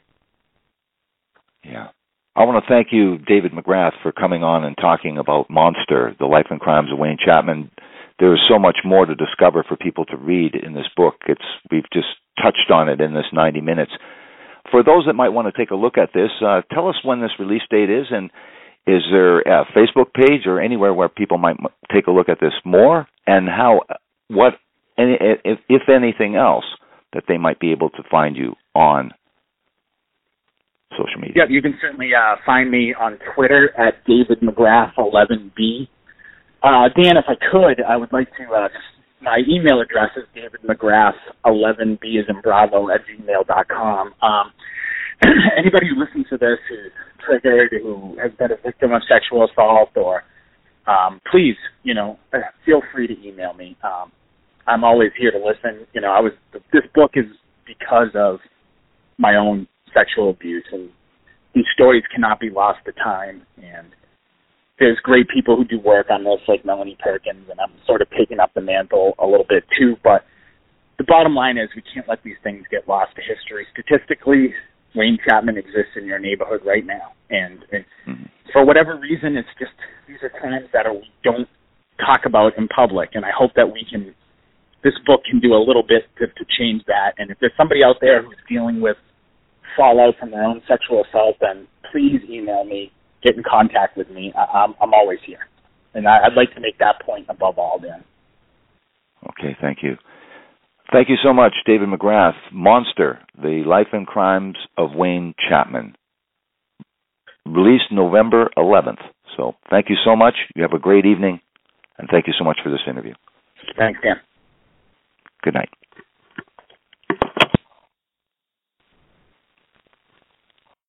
Yeah. I want to thank you, David McGrath, for coming on and talking about Monster, The Life and Crimes of Wayne Chapman. There is so much more to discover for people to read in this book. It's we've just touched on it in this ninety minutes. For those that might want to take a look at this, uh, tell us when this release date is, and is there a Facebook page or anywhere where people might take a look at this more, and how, what, any, if, if anything else, that they might be able to find you on social media? Yeah, you can certainly uh, find me on Twitter at David McGrath eleven B. Uh, Dan, if I could, I would like to, uh, my email address is David McGrath eleven B as in Bravo at gmail dot com. Um, anybody who listens to this who's triggered, who has been a victim of sexual assault, or um, please, you know, feel free to email me. Um, I'm always here to listen. You know, I was, this book is because of my own sexual abuse, and these stories cannot be lost to time. And there's great people who do work on this, like Melanie Perkins, and I'm sort of taking up the mantle a little bit too. But the bottom line is we can't let these things get lost to history. Statistically, Wayne Chapman exists in your neighborhood right now. And, and mm-hmm. for whatever reason, it's just these are crimes that are, we don't talk about in public. And I hope that we can, this book can do a little bit to, to change that. And if there's somebody out there who's dealing with fallout from their own sexual assault, then please email me. Get in contact with me. I, I'm, I'm always here. And I, I'd like to make that point above all, Dan. Okay, thank you. Thank you so much, David McGrath. Monster, The Life and Crimes of Wayne Chapman. Released November eleventh. So thank you so much. You have a great evening, and thank you so much for this interview. Thanks, Dan. Good night.